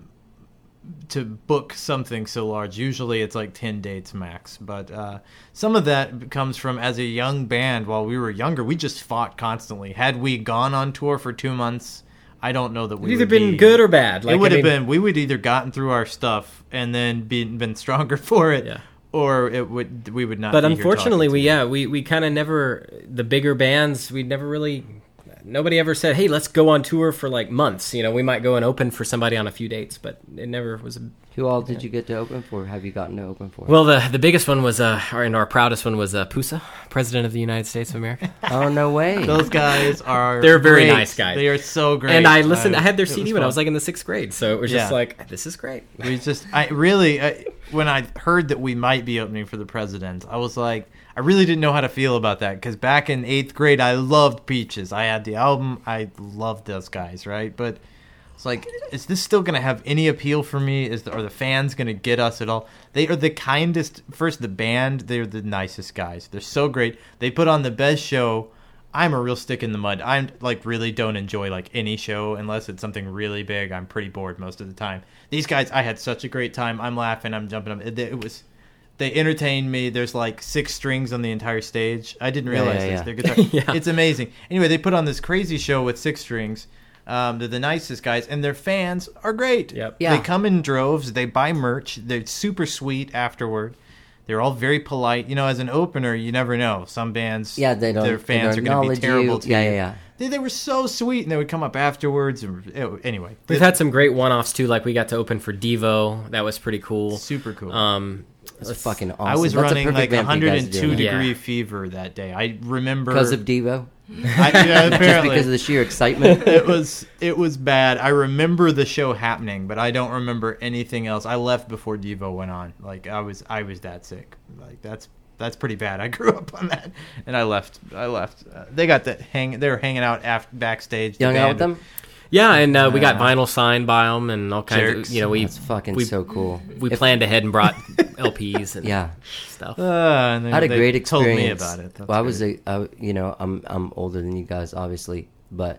to book something so large. Usually it's like ten dates max, but uh, some of that comes from as a young band. While we were younger, we just fought constantly. Had we gone on tour for two months, I don't know that we It's either would been be, good or bad. Like, it would I have mean, been. We would either gotten through our stuff and then been been stronger for it, Yeah. or it would we would not. But be here unfortunately, talking we to you. yeah we we kind of never the bigger bands. We never really. Nobody ever said, "Hey, let's go on tour for like months." You know, we might go and open for somebody on a few dates, but it never was. A, Who all did you get to open for? Have you gotten to open for? well, the the biggest one was, uh, or, and our proudest one was uh, Pusa, President of the United States of America. Oh, no way. Those guys are They're very great. nice guys. They are so great. And I listened. Uh, I had their it C D when I fun. was like in the sixth grade, so it was just Yeah. like, this is great. We just, I really, I, when I heard that we might be opening for the president, I was like, I really didn't know how to feel about that because back in eighth grade, I loved Peaches. I had the album. I loved those guys, right? But it's like, is this still going to have any appeal for me? Is the, are the fans going to get us at all? They are the kindest. First, the band, they're the nicest guys. They're so great. They put on the best show. I'm a real stick in the mud. I'm like really don't enjoy like any show unless it's something really big. I'm pretty bored most of the time. These guys, I had such a great time. I'm laughing. I'm jumping up. It, it was, they entertained me. There's like six strings on the entire stage. I didn't Yeah, realize yeah, this. yeah. Their guitar, Yeah. It's amazing. Anyway, they put on this crazy show with six strings. Um, they're the nicest guys, and their fans are great. Yep. Yeah. They come in droves. They buy merch. They're super sweet afterward. They're all very polite. You know, as an opener, you never know. Some bands, Yeah, they don't- their they fans don't are going to be acknowledge terrible you. to Yeah, you. yeah, yeah. They, they were so sweet, and they would come up afterwards. And oh, anyway, We've it- had some great one-offs too. Like we got to open for Devo. That was pretty cool. super cool. Um, That's let's- fucking awesome. I was That's a running perfect like band for you guys to do one hundred two that. degree Yeah. fever that day. I remember Because of Devo? I, yeah, Just apparently. because of the sheer excitement? it was it was bad. I remember the show happening, but I don't remember anything else. I left before Devo went on. Like I was I was that sick. Like that's that's pretty bad. I grew up on that, and I left. I left. Uh, they got that hang. They were hanging out after backstage. You the hung out with band- them? Yeah, and uh, we got Uh, vinyl signed by them and all kinds Jerks. of, you know, we That's fucking we, so cool. we If- planned ahead and brought L Ps and Yeah. stuff. Uh, and they, I had a they great told experience. me about it. That's well, I was great. a, I, you know, I'm I'm older than you guys, obviously, but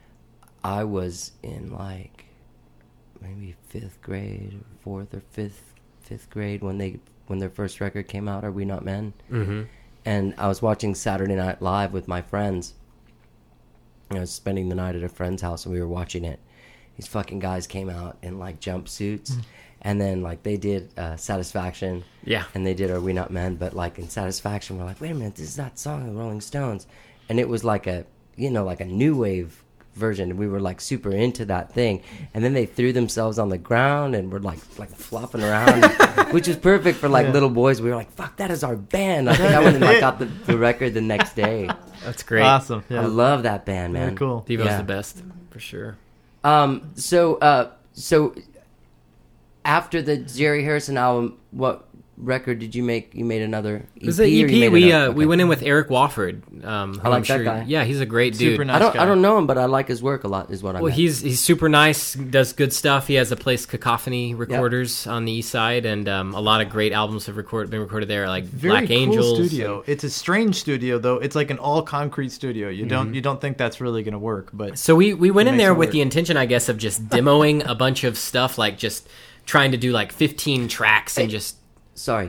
I was in like maybe fifth grade, or fourth or fifth fifth grade when they when their first record came out. Are We Not Men? Mm-hmm. And I was watching Saturday Night Live with my friends. I was spending the night at a friend's house, and we were watching it. these fucking guys came out in like jumpsuits, and then like they did uh, Satisfaction, Yeah. and they did Are We Not Men? But like in Satisfaction, we're like, wait a minute, this is that song of the Rolling Stones, and it was like a you know like a new wave version. We were like super into that thing, and then they threw themselves on the ground and were like like flopping around, which was perfect for like Yeah. little boys. We were like, fuck, that is our band. I think I went and like got the, the record the next day. That's great. Awesome. I Yeah. love that band, man. Very cool. Devo's Yeah. the best for sure. Um. So, uh, so after the Jerry Harrison album, what record did you make? You made another E P. It was an or E you P. made We another- uh, we okay. went in with Eric Wofford. Um, who I like I'm that sure, guy. Yeah, he's a great dude. Super nice I don't. guy. I don't know him, but I like his work a lot. Is what I Well, meant. he's he's super nice. Does good stuff. He has a place, Cacophony Recorders, on the east side, and um, a lot of great albums have record, been recorded there, like Very Black cool Angels. studio. It's a strange studio though. It's like an all concrete studio. You don't you don't think that's really going to work, but So we we went It in makes there it with work. the intention, I guess, of just demoing a bunch of stuff, like just trying to do like fifteen tracks and Hey. just Sorry,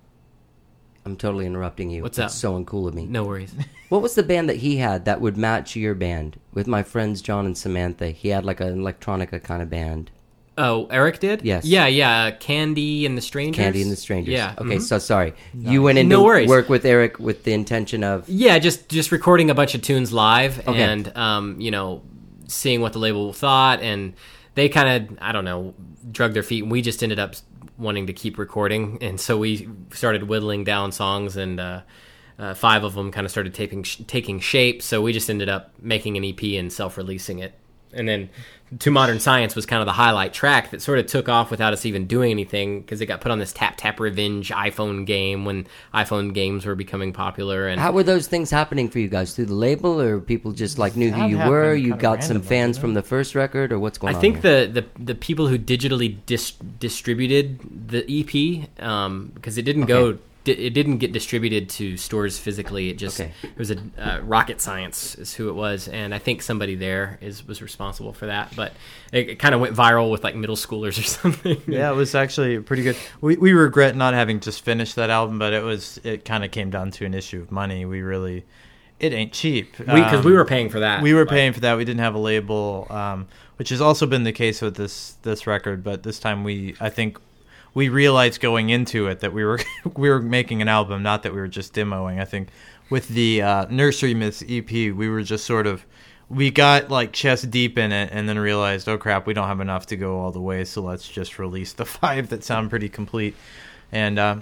I'm totally interrupting you. What's That's up? so uncool of me. no worries. What was the band that he had that would match your band with my friends John and Samantha? He had like an electronica kind of band. Oh, Eric did? Yes. Yeah, yeah. uh, Candy and the Strangers. Candy and the Strangers. Yeah. Okay, mhm. so sorry. You went into No worries. work with Eric with the intention of. Yeah, just just recording a bunch of tunes live Okay. and um, you know, seeing what the label thought, and they kind of I don't know drug their feet, and we just ended up wanting to keep recording, and so we started whittling down songs, and uh, uh, five of them kind of started taping, sh- taking shape. So we just ended up making an E P and self-releasing it, and then To Modern Science was kind of the highlight track that sort of took off without us even doing anything, because it got put on this Tap Tap Revenge iPhone game when iPhone games were becoming popular. And How were those things happening for you guys? Through the label, or people just like knew who That you happened were? You kinda got some randomly, fans didn't from the first record, or what's going I on? think here? the, the the people who digitally dis- distributed the E P, um, because it didn't go, di- it didn't get distributed to stores physically. It just Okay. it was a uh, Rocket Science is who it was, and I think somebody there is was responsible for that. But it, it kind of went viral with like middle schoolers or something. yeah, it was actually pretty good. We we regret not having just finished that album, but it was it kind of came down to an issue of money. We really it ain't cheap because Um, we were paying for that. we were Like, paying for that. We didn't have a label, um, which has also been the case with this this record. But this time, we I think we realized going into it that we were we were making an album, not that we were just demoing. I think with the uh, Nursery Myths E P, we were just sort of we got like chest deep in it, and then realized, oh crap, we don't have enough to go all the way. So let's just release the five that sound pretty complete. And uh,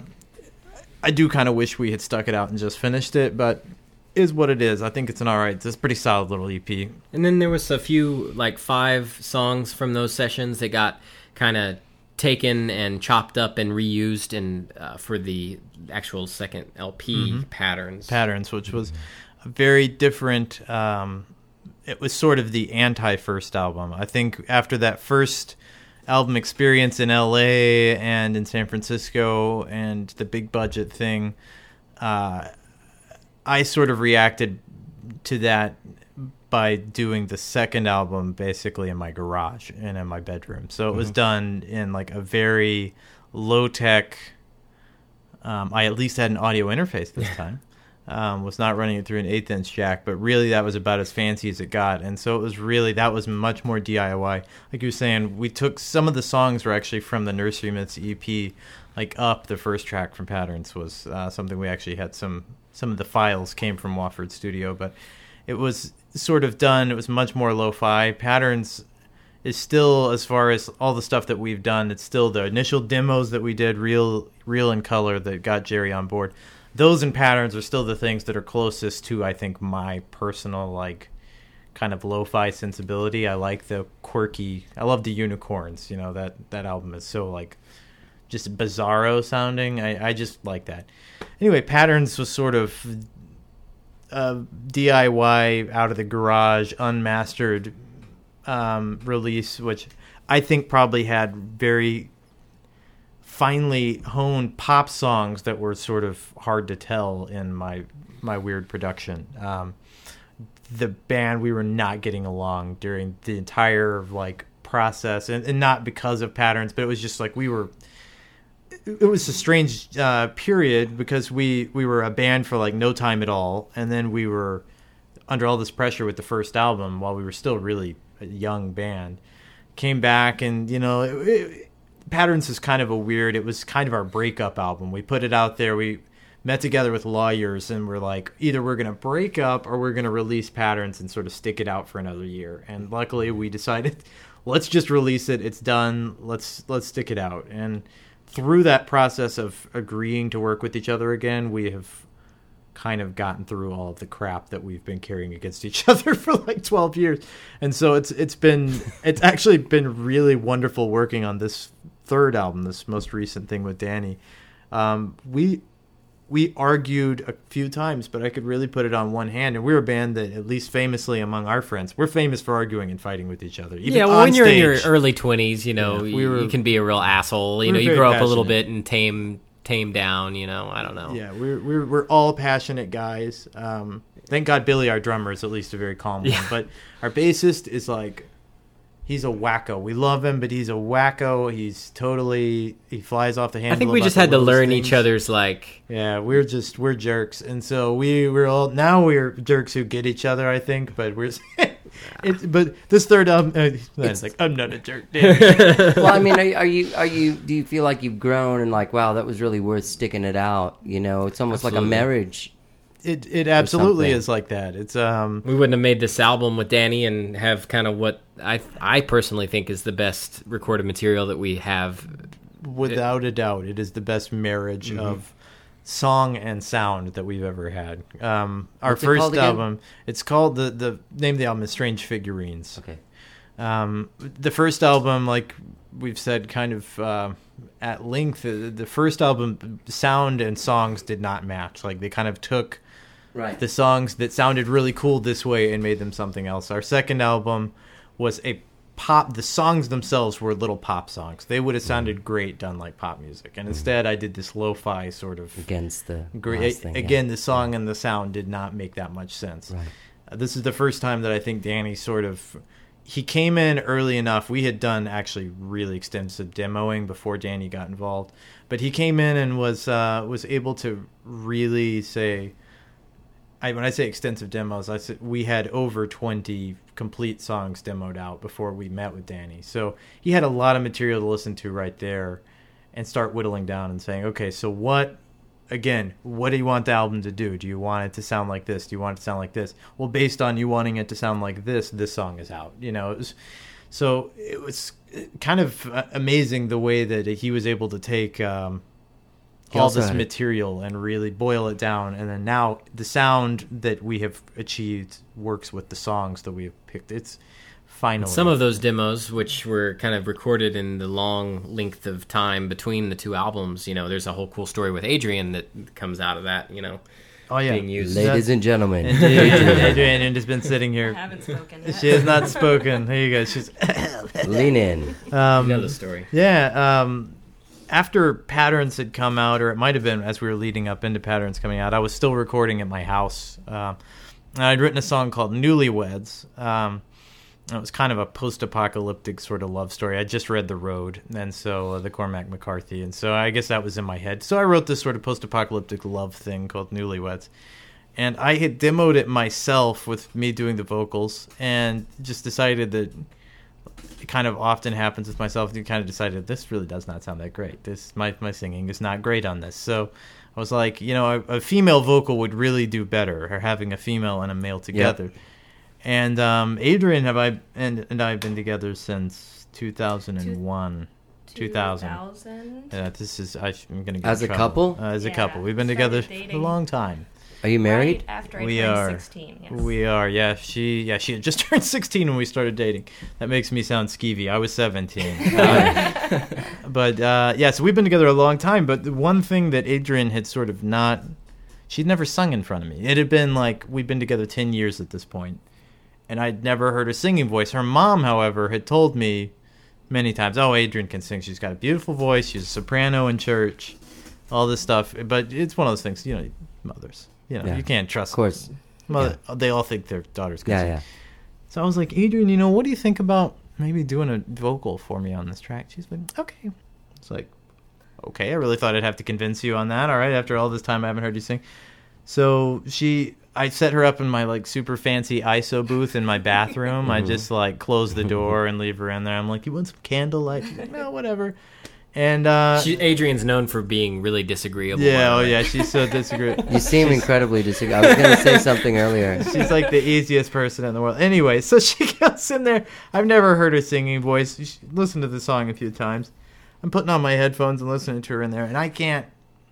I do kind of wish we had stuck it out and just finished it, but. Is what it is. I think it's an alright. It's a pretty solid little E P. And then there was a few, like five songs from those sessions that got kind of taken and chopped up and reused and uh, for the actual second L P patterns. Patterns, which was a very different. Um, it was sort of the anti-first album. I think after that first album experience in L A and in San Francisco and the big budget thing, uh, I sort of reacted to that by doing the second album basically in my garage and in my bedroom. So it was done in like a very low-tech. Um, I at least had an audio interface this time. Um, was not running it through an eighth inch jack, but really that was about as fancy as it got. And so it was really, that was much more D I Y. Like you were saying, we took, some of the songs were actually from the Nursery Myths E P, like Up, the first track from Patterns was uh, something we actually had some, some of the files came from Wofford Studio, but it was sort of done, it was much more lo-fi. Patterns is still, as far as all the stuff that we've done, it's still the initial demos that we did, real, real in color, that got Jerry on board. Those and Patterns are still the things that are closest to, I think, my personal, like, kind of lo-fi sensibility. I like the quirky, I love the unicorns, you know, that, that album is so, like, just bizarro sounding. I, I just like that. Anyway, Patterns was sort of a D I Y, out of the garage, unmastered um, release, which I think probably had very finely honed pop songs that were sort of hard to tell in my my weird production. Um, the band, we were not getting along during the entire like process, and, and not because of Patterns, but it was just like we were. It was a strange uh, period because we, we were a band for like no time at all, and then we were under all this pressure with the first album while we were still really a young band came back, and you know, it, it, Patterns is kind of a weird. It was kind of our breakup album. We put it out there. We met together with lawyers, and we're like, either we're gonna break up or we're gonna release Patterns and sort of stick it out for another year. And luckily, we decided, let's just release it. It's done. Let's let's stick it out. And through that process of agreeing to work with each other again, we have kind of gotten through all of the crap that we've been carrying against each other for like twelve years. And so it's it's been it's actually been really wonderful working on this third album, this most recent thing with Danny. Um, we we argued a few times, but I could really put it on one hand. And we're a band that, at least famously among our friends, we're famous for arguing and fighting with each other. Even yeah, well, on when you're in your stage. early twenties, you know, Yeah, we you, were- you can be a real asshole. You we know, were you very grow up a little passionate. bit and tame tame down. You know, I don't know. Yeah, we're we're we're all passionate guys. Um, thank God Billy, our drummer, is at least a very calm one. Yeah. But our bassist is like, he's a wacko. We love him, but he's a wacko. He's totally he flies off the handle. I think we about just the had to littlest learn things. each other's like. Yeah, we're just we're jerks, and so we we're all now we're jerks who get each other. I think, but we're. It, but this third album, uh, it's like I'm not a jerk. Damn. Well, I mean, are, are you are you do you feel like you've grown and like, wow, that was really worth sticking it out? You know, it's almost like a Absolutely. marriage. It it absolutely something. is like that. It's um We wouldn't have made this album with Danny and have kind of what I I personally think is the best recorded material that we have. without a doubt, it is the best marriage Mm-hmm. of song and sound that we've ever had. Um, our What's it called first again? album, it's called the the name of the album is Strange Figurines. Okay. Um, the first album, like we've said, kind of uh, at length, uh, the first album sound and songs did not match. Like they kind of took Right. the songs that sounded really cool this way and made them something else. Our second album was a pop. The songs themselves were little pop songs. They would have sounded great done like pop music, and instead I did this lo-fi sort of. Against the Great. last thing, yeah. Again, the song and the sound did not make that much sense. Right. Uh, this is the first time that I think Danny sort of he came in early enough. We had done actually really extensive demoing before Danny got involved, but he came in and was uh, was able to really say. I, when I say extensive demos, I said we had over twenty complete songs demoed out before we met with Danny. So he had a lot of material to listen to right there and start whittling down and saying, okay, so what, again, what do you want the album to do? Do you want it to sound like this? Do you want it to sound like this? Well, based on you wanting it to sound like this, this song is out. You know, it was, so it was kind of uh, amazing the way that he was able to take um, He all also this had- material and really boil it down, and then now the sound that we have achieved works with the songs that we have picked. It's finally Some of those demos, which were kind of recorded in the long length of time between the two albums, you know, there's a whole cool story with Adrian that comes out of that, you know, oh yeah, being used. Ladies and gentlemen, And Adrian, Adrian has been sitting I here. haven't spoken yet. She has not spoken. There you go. She's lean in. um, You know the story. Yeah. Um, after Patterns had come out, or it might have been as we were leading up into Patterns coming out, I was still recording at my house. Um, and I'd written a song called Newlyweds. Um, it was kind of a post-apocalyptic sort of love story. I just read The Road, and so uh, the Cormac McCarthy, and so I guess that was in my head. So I wrote this sort of post-apocalyptic love thing called Newlyweds. And I had demoed it myself with me doing the vocals, and just decided that it kind of often happens with myself. You kind of decided this really does not sound that great. This my my singing is not great on this. So I was like, you know, a, a female vocal would really do better, or having a female and a male together. And um, Adrian have I and and I have been together since two thousand one. two thousand. two thousand. Yeah, this is I, I'm gonna get As in a trouble. couple? Uh, as a Yeah, couple, we've been started together a dating. long time. Are you married? Right after I We turned are. sixteen. Yes. We are, yeah. She, yeah, she had just turned sixteen when we started dating. That makes me sound skeevy. I was seventeen. Uh, but uh, yeah, so we've been together a long time. But the one thing that Adrian had sort of not, she'd never sung in front of me. It had been like we'd been together ten years at this point, and I'd never heard her singing voice. Her mom, however, had told me many times, "Oh, Adrian can sing. She's got a beautiful voice. She's a soprano in church, all this stuff." But it's one of those things, you know, mothers. You know, Yeah. you can't trust. Of course. Mother, they all think their daughters can Yeah, sing. yeah. So I was like, Adrian, you know, what do you think about maybe doing a vocal for me on this track? She's like, okay. It's like, okay, I really thought I'd have to convince you on that. All right, after all this time I haven't heard you sing. So she, I set her up in my like super fancy I S O booth in my bathroom. I just like close the door and leave her in there. I'm like, you want some candlelight? She's like, no, whatever. And uh, She, Adrian's known for being really disagreeable. yeah, by oh the way. yeah, she's so disagreeable. You seem incredibly disagreeable. I was going to say something earlier. She's like the easiest person in the world. Anyway, so she goes in there. I've never heard her singing voice. You should listen to the song a few times. I'm putting on my headphones and listening to her in there, and I can't.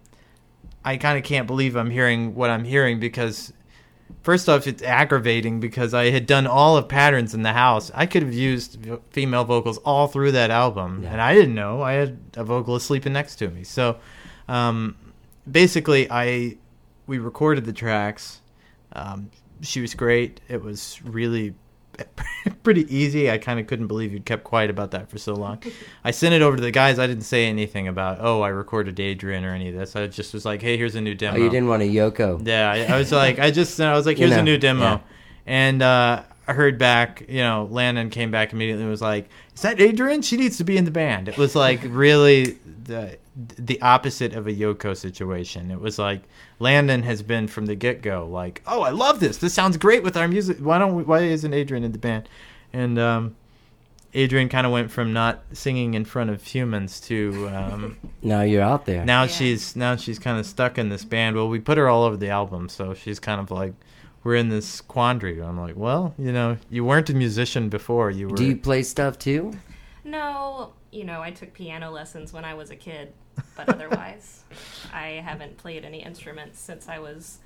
I kind of can't believe I'm hearing what I'm hearing because, first off, it's aggravating because I had done all of Patterns in the House. I could have used female vocals all through that album, Yeah. and I didn't know. I had a vocalist sleeping next to me. So, um, basically, I we recorded the tracks. Um, she was great. It was really pretty easy. I kind of couldn't believe you'd kept quiet about that for so long. I sent it over to the guys. I didn't say anything about, oh, I recorded Adrian or any of this. I just was like, hey, here's a new Oh, demo. you didn't want a Yoko. Yeah, I, I was like, I just, I was like, here's You know, a new demo. yeah. And uh, I heard back, you know, Landon came back immediately and was like, is that Adrian? She needs to be in the band. It was like really the the opposite of a Yoko situation. It was like Landon has been from the get-go like, oh, I love this. This sounds great with our music. Why don't we, why isn't Adrian in the band? And um, Adrian kind of went from not singing in front of humans to um, Now you're out there. now Yeah. she's now she's kind of stuck in this band. Well, we put her all over the album, so she's kind of like we're in this quandary. I'm like, well, you know, you weren't a musician before. You were. Do you play stuff too? No, you know, I took piano lessons when I was a kid, but otherwise, I haven't played any instruments since I was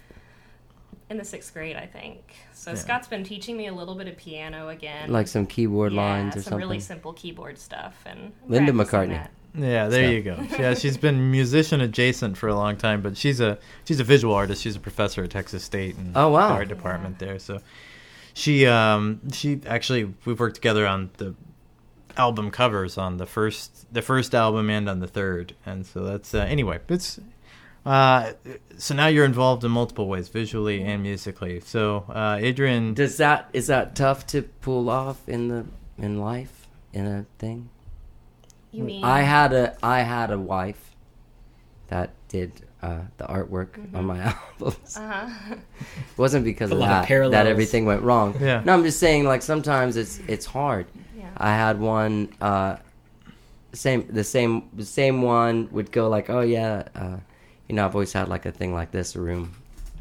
in the sixth grade, I think. So Yeah. Scott's been teaching me a little bit of piano again. Like some keyboard yeah, lines or some something? really simple keyboard stuff. And I'm Linda practicing McCartney. that. Yeah, there So- you go. Yeah, she's been musician adjacent for a long time, but she's a she's a visual artist. She's a professor at Texas State in Oh, wow. the art department there. So she um she actually we've worked together on the album covers on the first the first album and on the third, and so that's uh, anyway. It's uh so now you're involved in multiple ways, visually and musically. So uh, Adrian, Does that is that tough to pull off in the in life in a thing? You mean? I had a I had a wife that did uh, the artwork on my albums. Uh-huh. It wasn't because A of lot of that that parallels. everything went wrong. Yeah. No, I'm just saying like sometimes it's it's hard. Yeah. I had one uh, same the same the same one would go like, oh yeah, uh, you know I've always had like a thing like this, a room,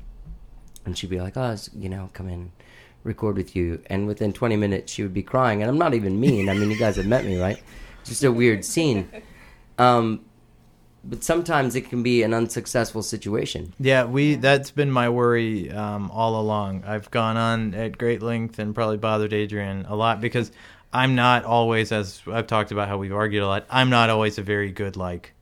and she'd be like, oh, it's- you know, come in, record with you, and within twenty minutes she would be crying, and I'm not even mean. I mean, you guys have met me, right? It's just a weird scene. Um, but sometimes it can be an unsuccessful situation. yeah, we that's been my worry um, all along. I've gone on at great length and probably bothered Adrian a lot because I'm not always, as I've talked about how we've argued a lot, I'm not always a very good, like,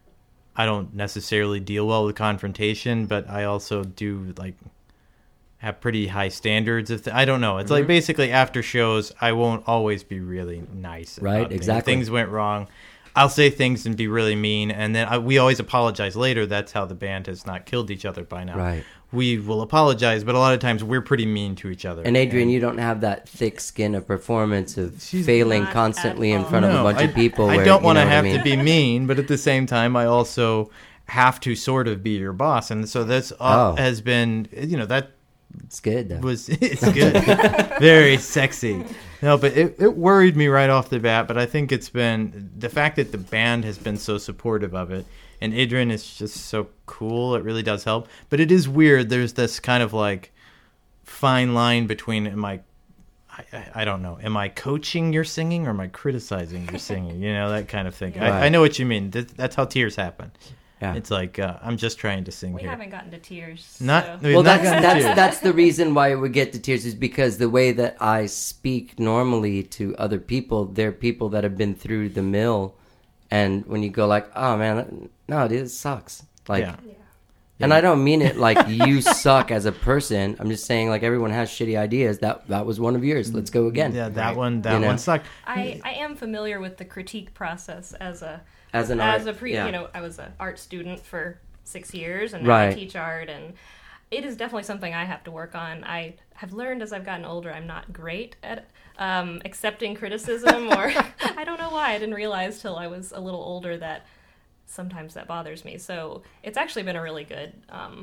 I don't necessarily deal well with confrontation, but I also do, like, have pretty high standards. Of th- I don't know. It's like basically after shows, I won't always be really nice. Right, about things. If exactly. things went wrong, I'll say things and be really mean, and then I, we always apologize later. That's how the band has not killed each other by now. Right. We will apologize, but a lot of times we're pretty mean to each other. And Adrian, you don't have that thick skin of performance of She's failing not constantly at in all. front of a No, bunch I, of people. I where, don't you want to know what I have mean? to be mean, but at the same time, I also have to sort of be your boss, and so that's uh, Oh. has been, you know, that It's good though. was it's good, very sexy. No, but it, it worried me right off the bat. But I think it's been the fact that the band has been so supportive of it, and Adrian is just so cool. It really does help. But it is weird. There's this kind of like fine line between am I, I, I- I don't know, am I coaching your singing or am I criticizing your singing? You know, that kind of thing. Right. I, I know what you mean. That, that's how tears happen. Yeah. It's like uh, I'm just trying to sing We here. haven't gotten to tears. Not so. we've Well, not that's gotten that's tears. that's the reason why we get to tears is because the way that I speak normally to other people, they're people that have been through the mill, and when you go like, "Oh man, that- no, dude, it sucks," like, Yeah. Yeah. and I don't mean it like you suck as a person. I'm just saying like everyone has shitty ideas. That that was one of yours. Let's go again. Yeah, that Right. one that You know? one sucked. I, I am familiar with the critique process as a As an as art, a pre yeah. you know I was an art student for six years and now Right. I teach art, and it is definitely something I have to work on. I have learned as I've gotten older I'm not great at um, accepting criticism, or I don't know why I didn't realize till I was a little older that sometimes that bothers me. So it's actually been a really good um,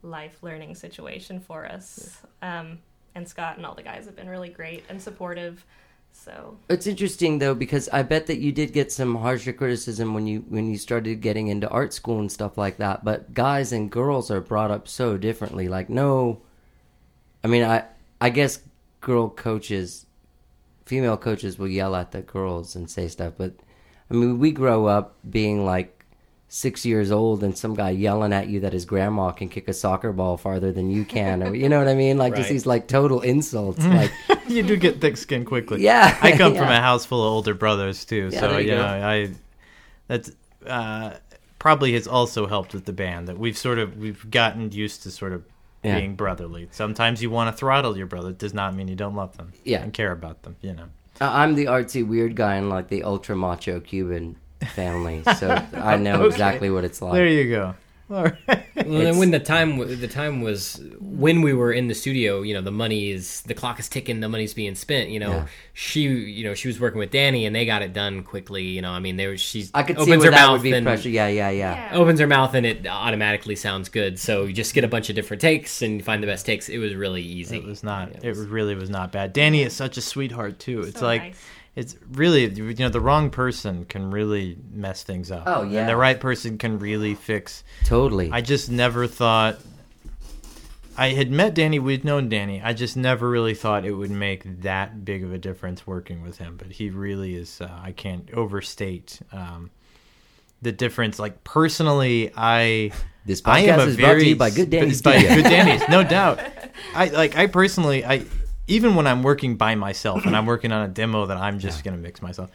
life learning situation for us. Um, and Scott and all the guys have been really great and supportive. So It's interesting though, because I bet that you did get some harsher criticism when you when you started getting into art school and stuff like that. But guys and girls are brought up so differently. Like, no, I mean, I I guess girl coaches, female coaches will yell at the girls and say stuff. But I mean, we grow up being like six years old and some guy yelling at you that his grandma can kick a soccer ball farther than you can, or you know what I mean? Like just Right. these like total insults. Like, You do get thick skin quickly. yeah, I come from yeah. a house full of older brothers too, Yeah, so there you you go. know, I that's uh, probably has also helped with the band that we've sort of we've gotten used to sort of Yeah. being brotherly. Sometimes you want to throttle your brother. It does not mean you don't love them. Yeah. And care about them. You know. Uh, I'm the artsy weird guy in like the ultra macho Cuban family, so I know Okay. exactly what it's like. There you go. All right. Well, It's- and when the time w- the time was when we were in the studio, you know, the money is the clock is ticking, the money's being spent. You know, Yeah. she you know she was working with Danny, and they got it done quickly. You know, I mean, there she's I could see opens where her that mouth would be and pressure. Yeah, yeah, yeah. opens her mouth, and it automatically sounds good. So you just get a bunch of different takes and you find the best takes. It was really easy. It was not. Yeah, It really was not bad. Danny is such a sweetheart too. It's So like nice. it's really you know the wrong person can really mess things up. Oh, yeah. And the right person can really fix. Totally. I just never thought. I had met Danny. We'd known Danny. I just never really thought it would make that big of a difference working with him. But he really is. Uh, I can't overstate um, the difference. Like personally, I. This I am podcast a is brought to very you by Good Danny by Studio. Good Danny's, no doubt. I like. I personally, I even when I'm working by myself and I'm working on a demo that I'm just gonna mix myself.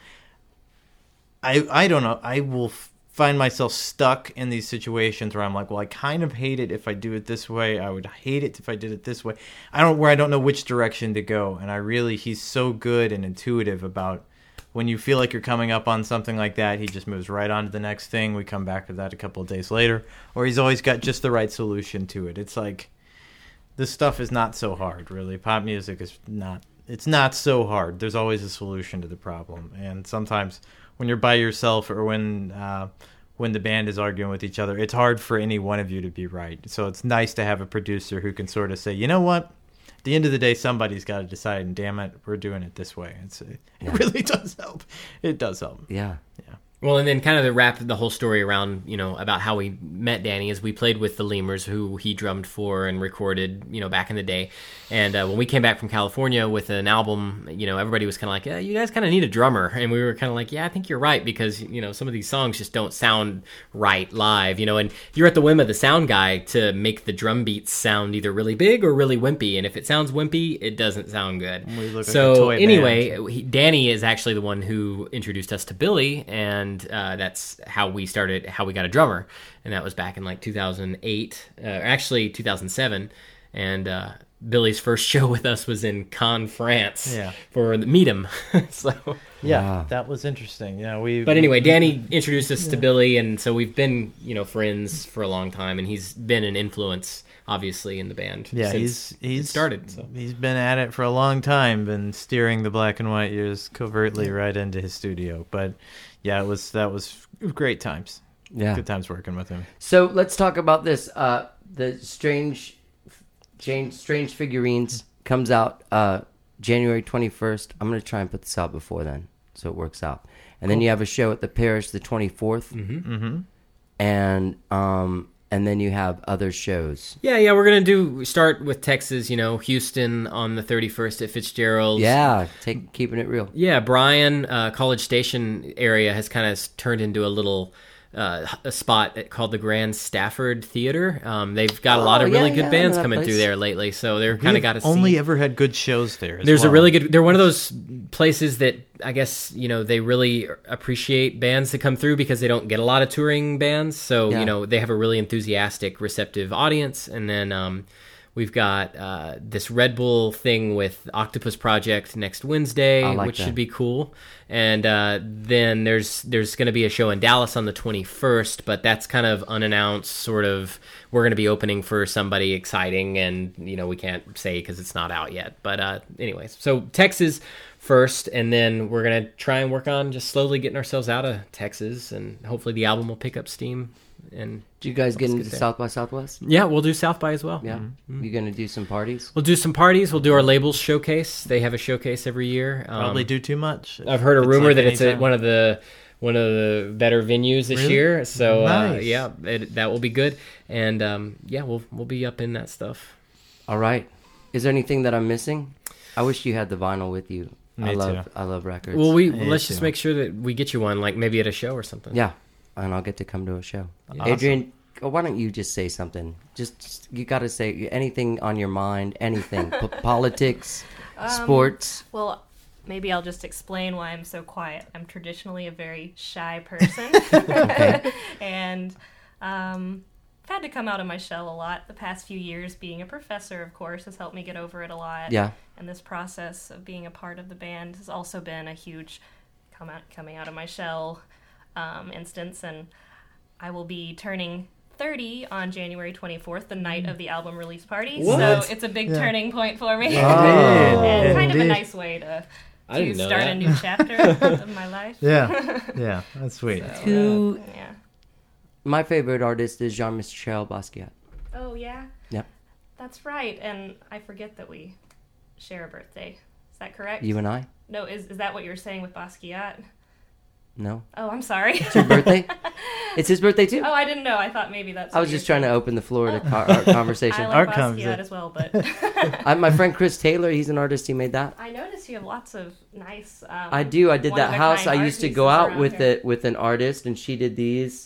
I I don't know. I will f- find myself stuck in these situations where I'm like, well, I kind of hate it if I do it this way. I would hate it if I did it this way. I don't where I don't know which direction to go. And I really, he's so good and intuitive about. When you feel like you're coming up on something like that, he just moves right on to the next thing. We come back to that a couple of days later. Or he's always got just the right solution to it. It's like, this stuff is not so hard, really. Pop music is not, it's not so hard. There's always a solution to the problem. And sometimes when you're by yourself or when uh, when the band is arguing with each other, it's hard for any one of you to be right. So it's nice to have a producer who can sort of say, you know what? At the end of the day, somebody's got to decide, and damn it, we're doing it this way. It's, it Yeah. really does help. It does help. Yeah. Well, and then kind of to wrap the whole story around, you know, about how we met Danny is we played with the Lemurs, who he drummed for and recorded, you know, back in the day. And uh, when we came back from California with an album, you know, everybody was kind of like, yeah, you guys kind of need a drummer. And we were kind of like, yeah, I think you're right, because, you know, some of these songs just don't sound right live, you know, and you're at the whim of the sound guy to make the drum beats sound either really big or really wimpy. And if it sounds wimpy, it doesn't sound good. We look like So a toy band. anyway, he, Danny is actually the one who introduced us to Billy, and uh, that's how we started, how we got a drummer, and that was back in like two thousand eight, uh, actually two thousand seven, and uh, Billy's first show with us was in Cannes, France, Yeah. for the Meet 'em. So, Yeah, Wow. that was interesting. Yeah, we. but anyway, Danny introduced us to Billy, and so we've been, you know, friends for a long time, and he's been an influence, obviously, in the band. Yeah, since he's he's it started. So. He's been at it for a long time, been steering the Black and White Years covertly right into his studio. But yeah, it was that was great times. Yeah. Good times working with him. So let's talk about this. Uh, the strange, strange, strange figurines comes out uh, January twenty-first. I'm gonna try and put this out before then, so it works out. And then you have a show at the Parish the twenty-fourth, Mm-hmm. Mm-hmm. and um, and then you have other shows. Yeah, yeah, we're gonna do start with Texas. You know, Houston on the thirty-first at Fitzgerald's. Yeah, take keeping it real. yeah. Bryan, uh, College Station area has kind of turned into a little uh, a spot called the Grand Stafford Theater. Um, they've got a lot Oh, of really yeah, good yeah, I bands know that coming place. through there lately, so they're We've kind of got to only see. ever had good shows there. As There's well. a really good. They're one of those places that I guess you know they really appreciate bands that come through because they don't get a lot of touring bands. So Yeah. you know they have a really enthusiastic, receptive audience. And then um, we've got uh, this Red Bull thing with Octopus Project next Wednesday, I like which that. should be cool. And uh, then there's there's going to be a show in Dallas on the twenty-first, but that's kind of unannounced. Sort of, we're going to be opening for somebody exciting, and you know we can't say because it's not out yet. But uh, anyways, so Texas first, and then we're gonna try and work on just slowly getting ourselves out of Texas, and hopefully the album will pick up steam and Did you guys get Let's into get there. South by Southwest? yeah, we'll do South by as well. Yeah. Mm-hmm. You gonna do some parties? We'll do some parties. We'll do our labels showcase. They have a showcase every year. Um, Probably do too much. I've heard a It's rumor like that it's at anytime. one of the one of the better venues this Really? year. So uh, Nice. yeah, it, that will be good. And um, yeah, we'll we'll be up in that stuff. All right. Is there anything that I'm missing? I wish you had the vinyl with you. I Me love too. I love records. Well, we Me let's just too. make sure that we get you one, like maybe at a show or something. yeah, and I'll get to come to a show. Awesome. Adrian, oh, why don't you just say something? Just, just you got to say anything on your mind, anything. P- politics, Um, sports. Well, maybe I'll just explain why I'm so quiet. I'm traditionally a very shy person. And um, I've had to come out of my shell a lot. The past few years, being a professor, of course, has helped me get over it a lot. Yeah. And this process of being a part of the band has also been a huge come out, coming out of my shell um, instance. And I will be turning thirty on January twenty-fourth, the night of the album release party. What? So it's a big Yeah. turning point for me. Oh, and kind of a indeed. nice way to, I to didn't know start that. a new chapter of my life. Yeah, yeah, that's sweet. So, Who- uh, yeah. My favorite artist is Jean-Michel Basquiat. Oh, yeah? Yep. That's right. And I forget that we share a birthday. Is that correct? You and I? No, is, is that what you're saying with Basquiat? No. Oh, I'm sorry. It's your birthday? It's his birthday too? Oh, I didn't know. I thought maybe that's I was what you just were trying to saying. open the floor to co- our conversation. I like Art Basquiat comes in. as well, but I, my friend Chris Taylor, he's an artist. He made that. I noticed you have lots of nice. Um, I do. I did that one-of-a-kind house. I art used to pieces go out around with here. it with an artist, and she did these.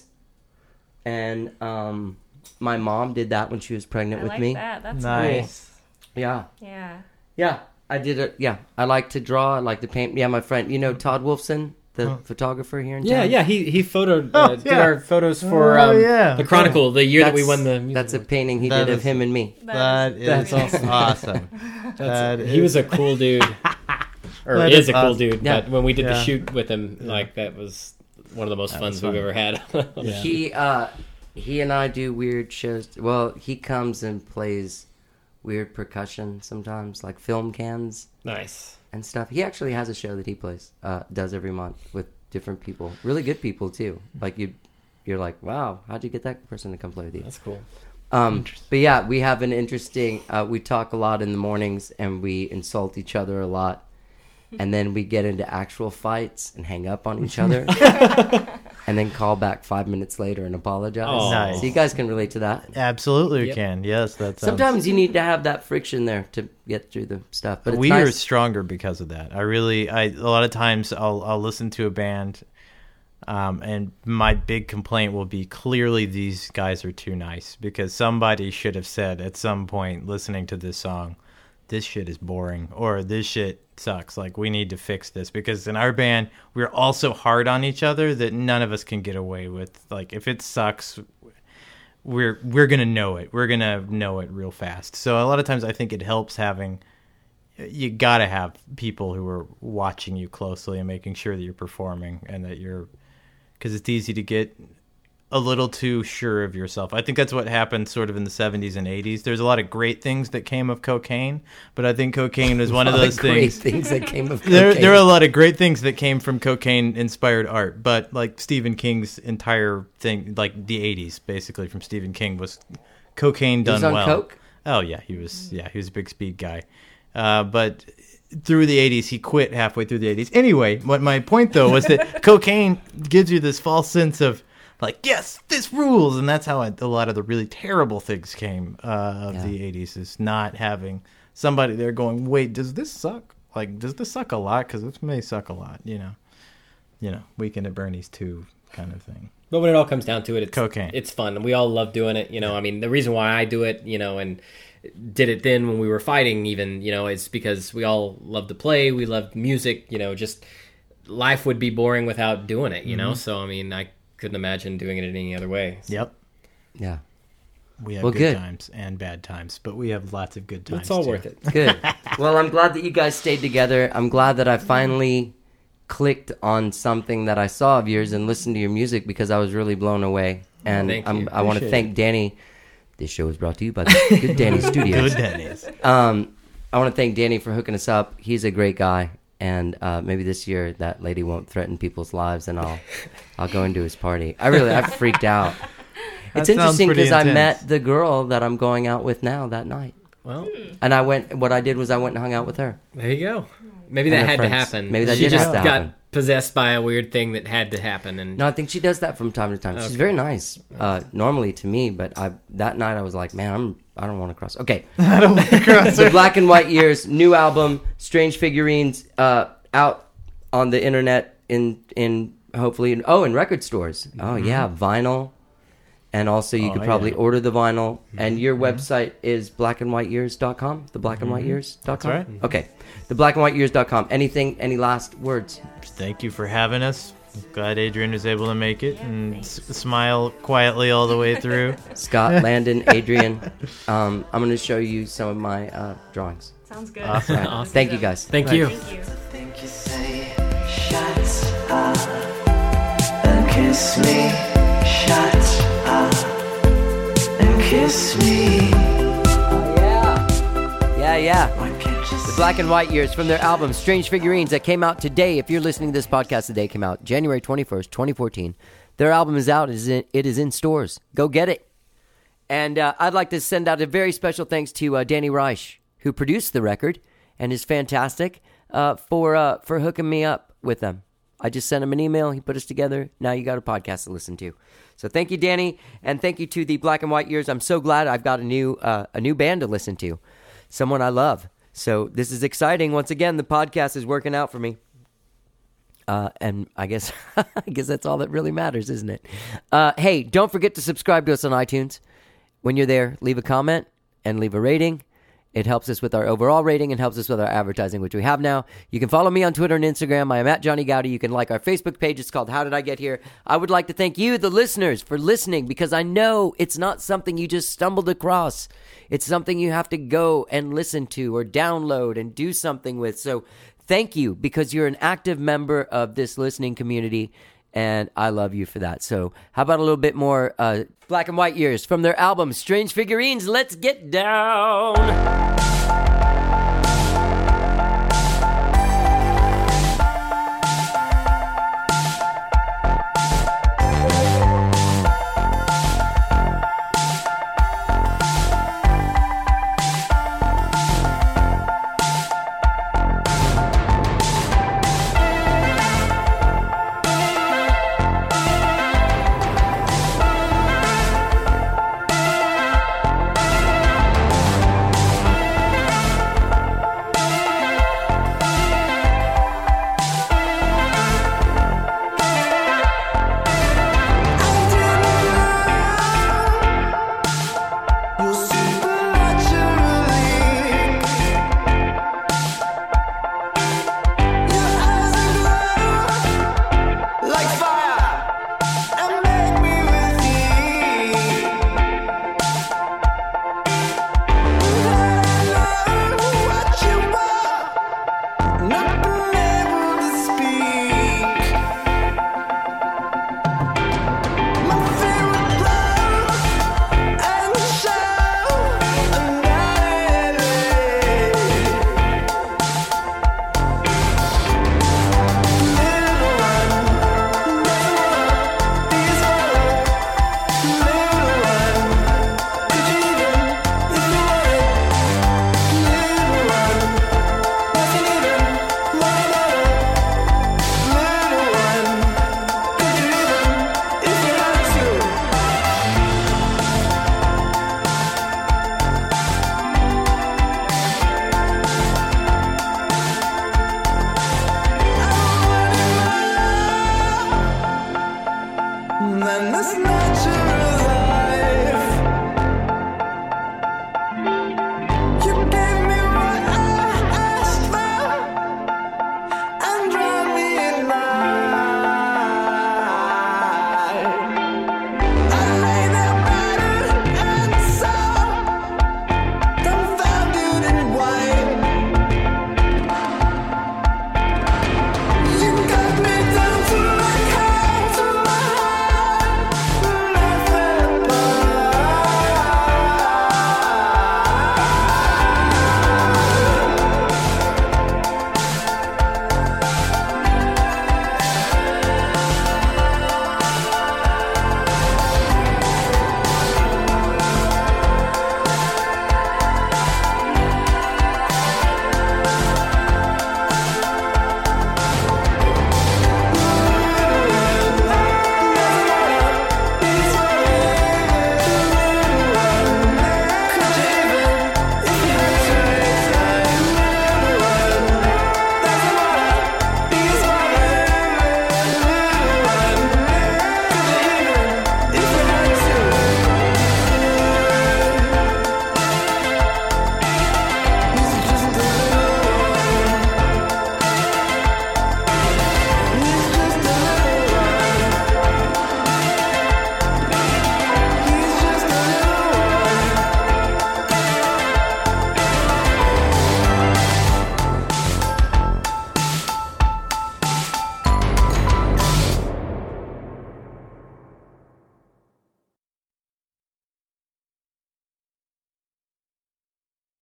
And um, my mom did that when she was pregnant I with like me. that. That's Nice. Yeah, cool. Yeah. yeah. I did it. Yeah, I like to draw. I like to paint. Yeah, my friend, you know Todd Wolfson, the Huh. photographer here in Yeah, town. yeah. He he photoed Oh, uh, did yeah. our photos for Oh, um, yeah. the Chronicle the year that we That's- won the. music That's a award. painting he That did of is- him and me. That is That's awesome. awesome. That he was a cool dude, or That is is a cool awesome. dude. Yeah. But when we did the Yeah. shoot with him, like that was one of the most That fun was we've fun. ever had. Yeah. He uh, he and I do weird shows. Well, he comes and plays weird percussion sometimes, like film cans Nice. and stuff. He actually has a show that he plays, uh, does every month with different people, really good people too. Like you, you're like, wow, how'd you get that person to come play with you? That's cool. Um, but yeah, we have an interesting. Uh, we talk a lot in the mornings, and we insult each other a lot, and then we get into actual fights and hang up on each other, and then call back five minutes later and apologize. Oh. Nice. So you guys can relate to that. Absolutely, we Yep. can. Yes, that's Sometimes you need to have that friction there to get through the stuff. But it's we are nice. stronger because of that. I really, I a lot of times I'll I'll listen to a band, um, and my big complaint will be clearly these guys are too nice because somebody should have said at some point listening to this song, this shit is boring or this shit sucks. Like we need to fix this because in our band we're all so hard on each other that none of us can get away with like if it sucks. We're we're gonna know it. We're gonna know it real fast. So a lot of times I think it helps having you gotta have people who are watching you closely and making sure that you're performing and that you're because it's easy to get a little too sure of yourself. I think that's what happened sort of in the seventies and eighties. There's a lot of great things that came of cocaine, but I think cocaine was one of All the those great things. things that came of There, cocaine. there are a lot of great things that came from cocaine-inspired art, but like Stephen King's entire thing, like the eighties, basically from Stephen King, was cocaine He done was on well. coke? Oh yeah, he was. Yeah, he was a big speed guy. Uh, but through the eighties, he quit halfway through the eighties. Anyway, what my point though was that cocaine gives you this false sense of like, yes, this rules, and that's how I, a lot of the really terrible things came uh, of Yeah. the eighties. Is not having somebody there going, wait, does this suck? Like, does this suck a lot? Because this may suck a lot. You know, you know, Weekend at Bernie's too kind of thing. But when it all comes down to it, it's Cocaine. It's fun. We all love doing it. You know, I mean, the reason why I do it, you know, and did it then when we were fighting, even, you know, it's because we all love to play. We love music. You know, just life would be boring without doing it. You know, so I mean, I couldn't imagine doing it any other way. So Yep. Yeah, We have Well, good, good. times and bad times, but we have lots of good times. it's all too. worth it. good. Well, I'm glad that you guys stayed together. I'm glad that I finally clicked on something that I saw of yours and listened to your music because I was really blown away. And Thank I'm, you. I want to Appreciate thank Danny. This show is brought to you by the Good Danny Studios. Good Denny's. Um, I want to thank Danny for hooking us up. He's a great guy, and uh, maybe this year that lady won't threaten people's lives, and I'll I'll go into his party. I really I freaked out. It's sounds interesting pretty because I intense. met the girl that I'm going out with now that night. Well, And I went, what I did was I went and hung out with her. there you go. Maybe And that her had friends. to happen. Maybe that she did just have to got happen. possessed by a weird thing that had to happen. And No, I think she does that from time to time. She's Okay. very nice, uh, normally to me, but I that night I was like, man, I'm I don't want to cross. Okay, I don't want to cross the Black and White Years new album, Strange Figurines, uh, out on the internet in in hopefully in, oh in record stores. Oh yeah, vinyl, and also you Oh, could probably yeah. order the vinyl. And your website is black and white years dot com. The black and white years dot com. That's right. Okay, the black and white years dot com. Anything? Any last words? Thank you for having us. Glad Adrian was able to make it and s- smile quietly all the way through. Scott, Landon, Adrian. Um, I'm going to show you some of my uh, drawings. Sounds good. All right. Awesome. Thank you, guys. thank you. Thank you. Think you say shut up and kiss me, shut up and kiss me. Yeah. Yeah, yeah. Why can't you The Black and White Years from their album Strange Figurines that came out today. If you're listening to this podcast today, came out January twenty-first, twenty fourteen. Their album is out. It is in, it is in stores. Go get it. And uh, I'd like to send out a very special thanks to uh, Danny Reich, who produced the record and is fantastic, uh, for uh, for hooking me up with them. I just sent him an email. He put us together. Now you got a podcast to listen to. So thank you, Danny, and thank you to the Black and White Years. I'm so glad I've got a new uh, a new band to listen to, someone I love. So this is exciting. Once again, the podcast is working out for me. Uh, and I guess I guess that's all that really matters, isn't it? Uh, hey, don't forget to subscribe to us on iTunes. When you're there, leave a comment and leave a rating. It helps us with our overall rating and helps us with our advertising, which we have now. You can follow me on Twitter and Instagram. I am at Johnny Gowdy. You can like our Facebook page. It's called How Did I Get Here? I would like to thank you, the listeners, for listening, because I know it's not something you just stumbled across. It's something you have to go and listen to or download and do something with. So thank you, because you're an active member of this listening community, and I love you for that. So how about a little bit more uh, Black and White Years from their album Strange Figurines? Let's get down. Then this natural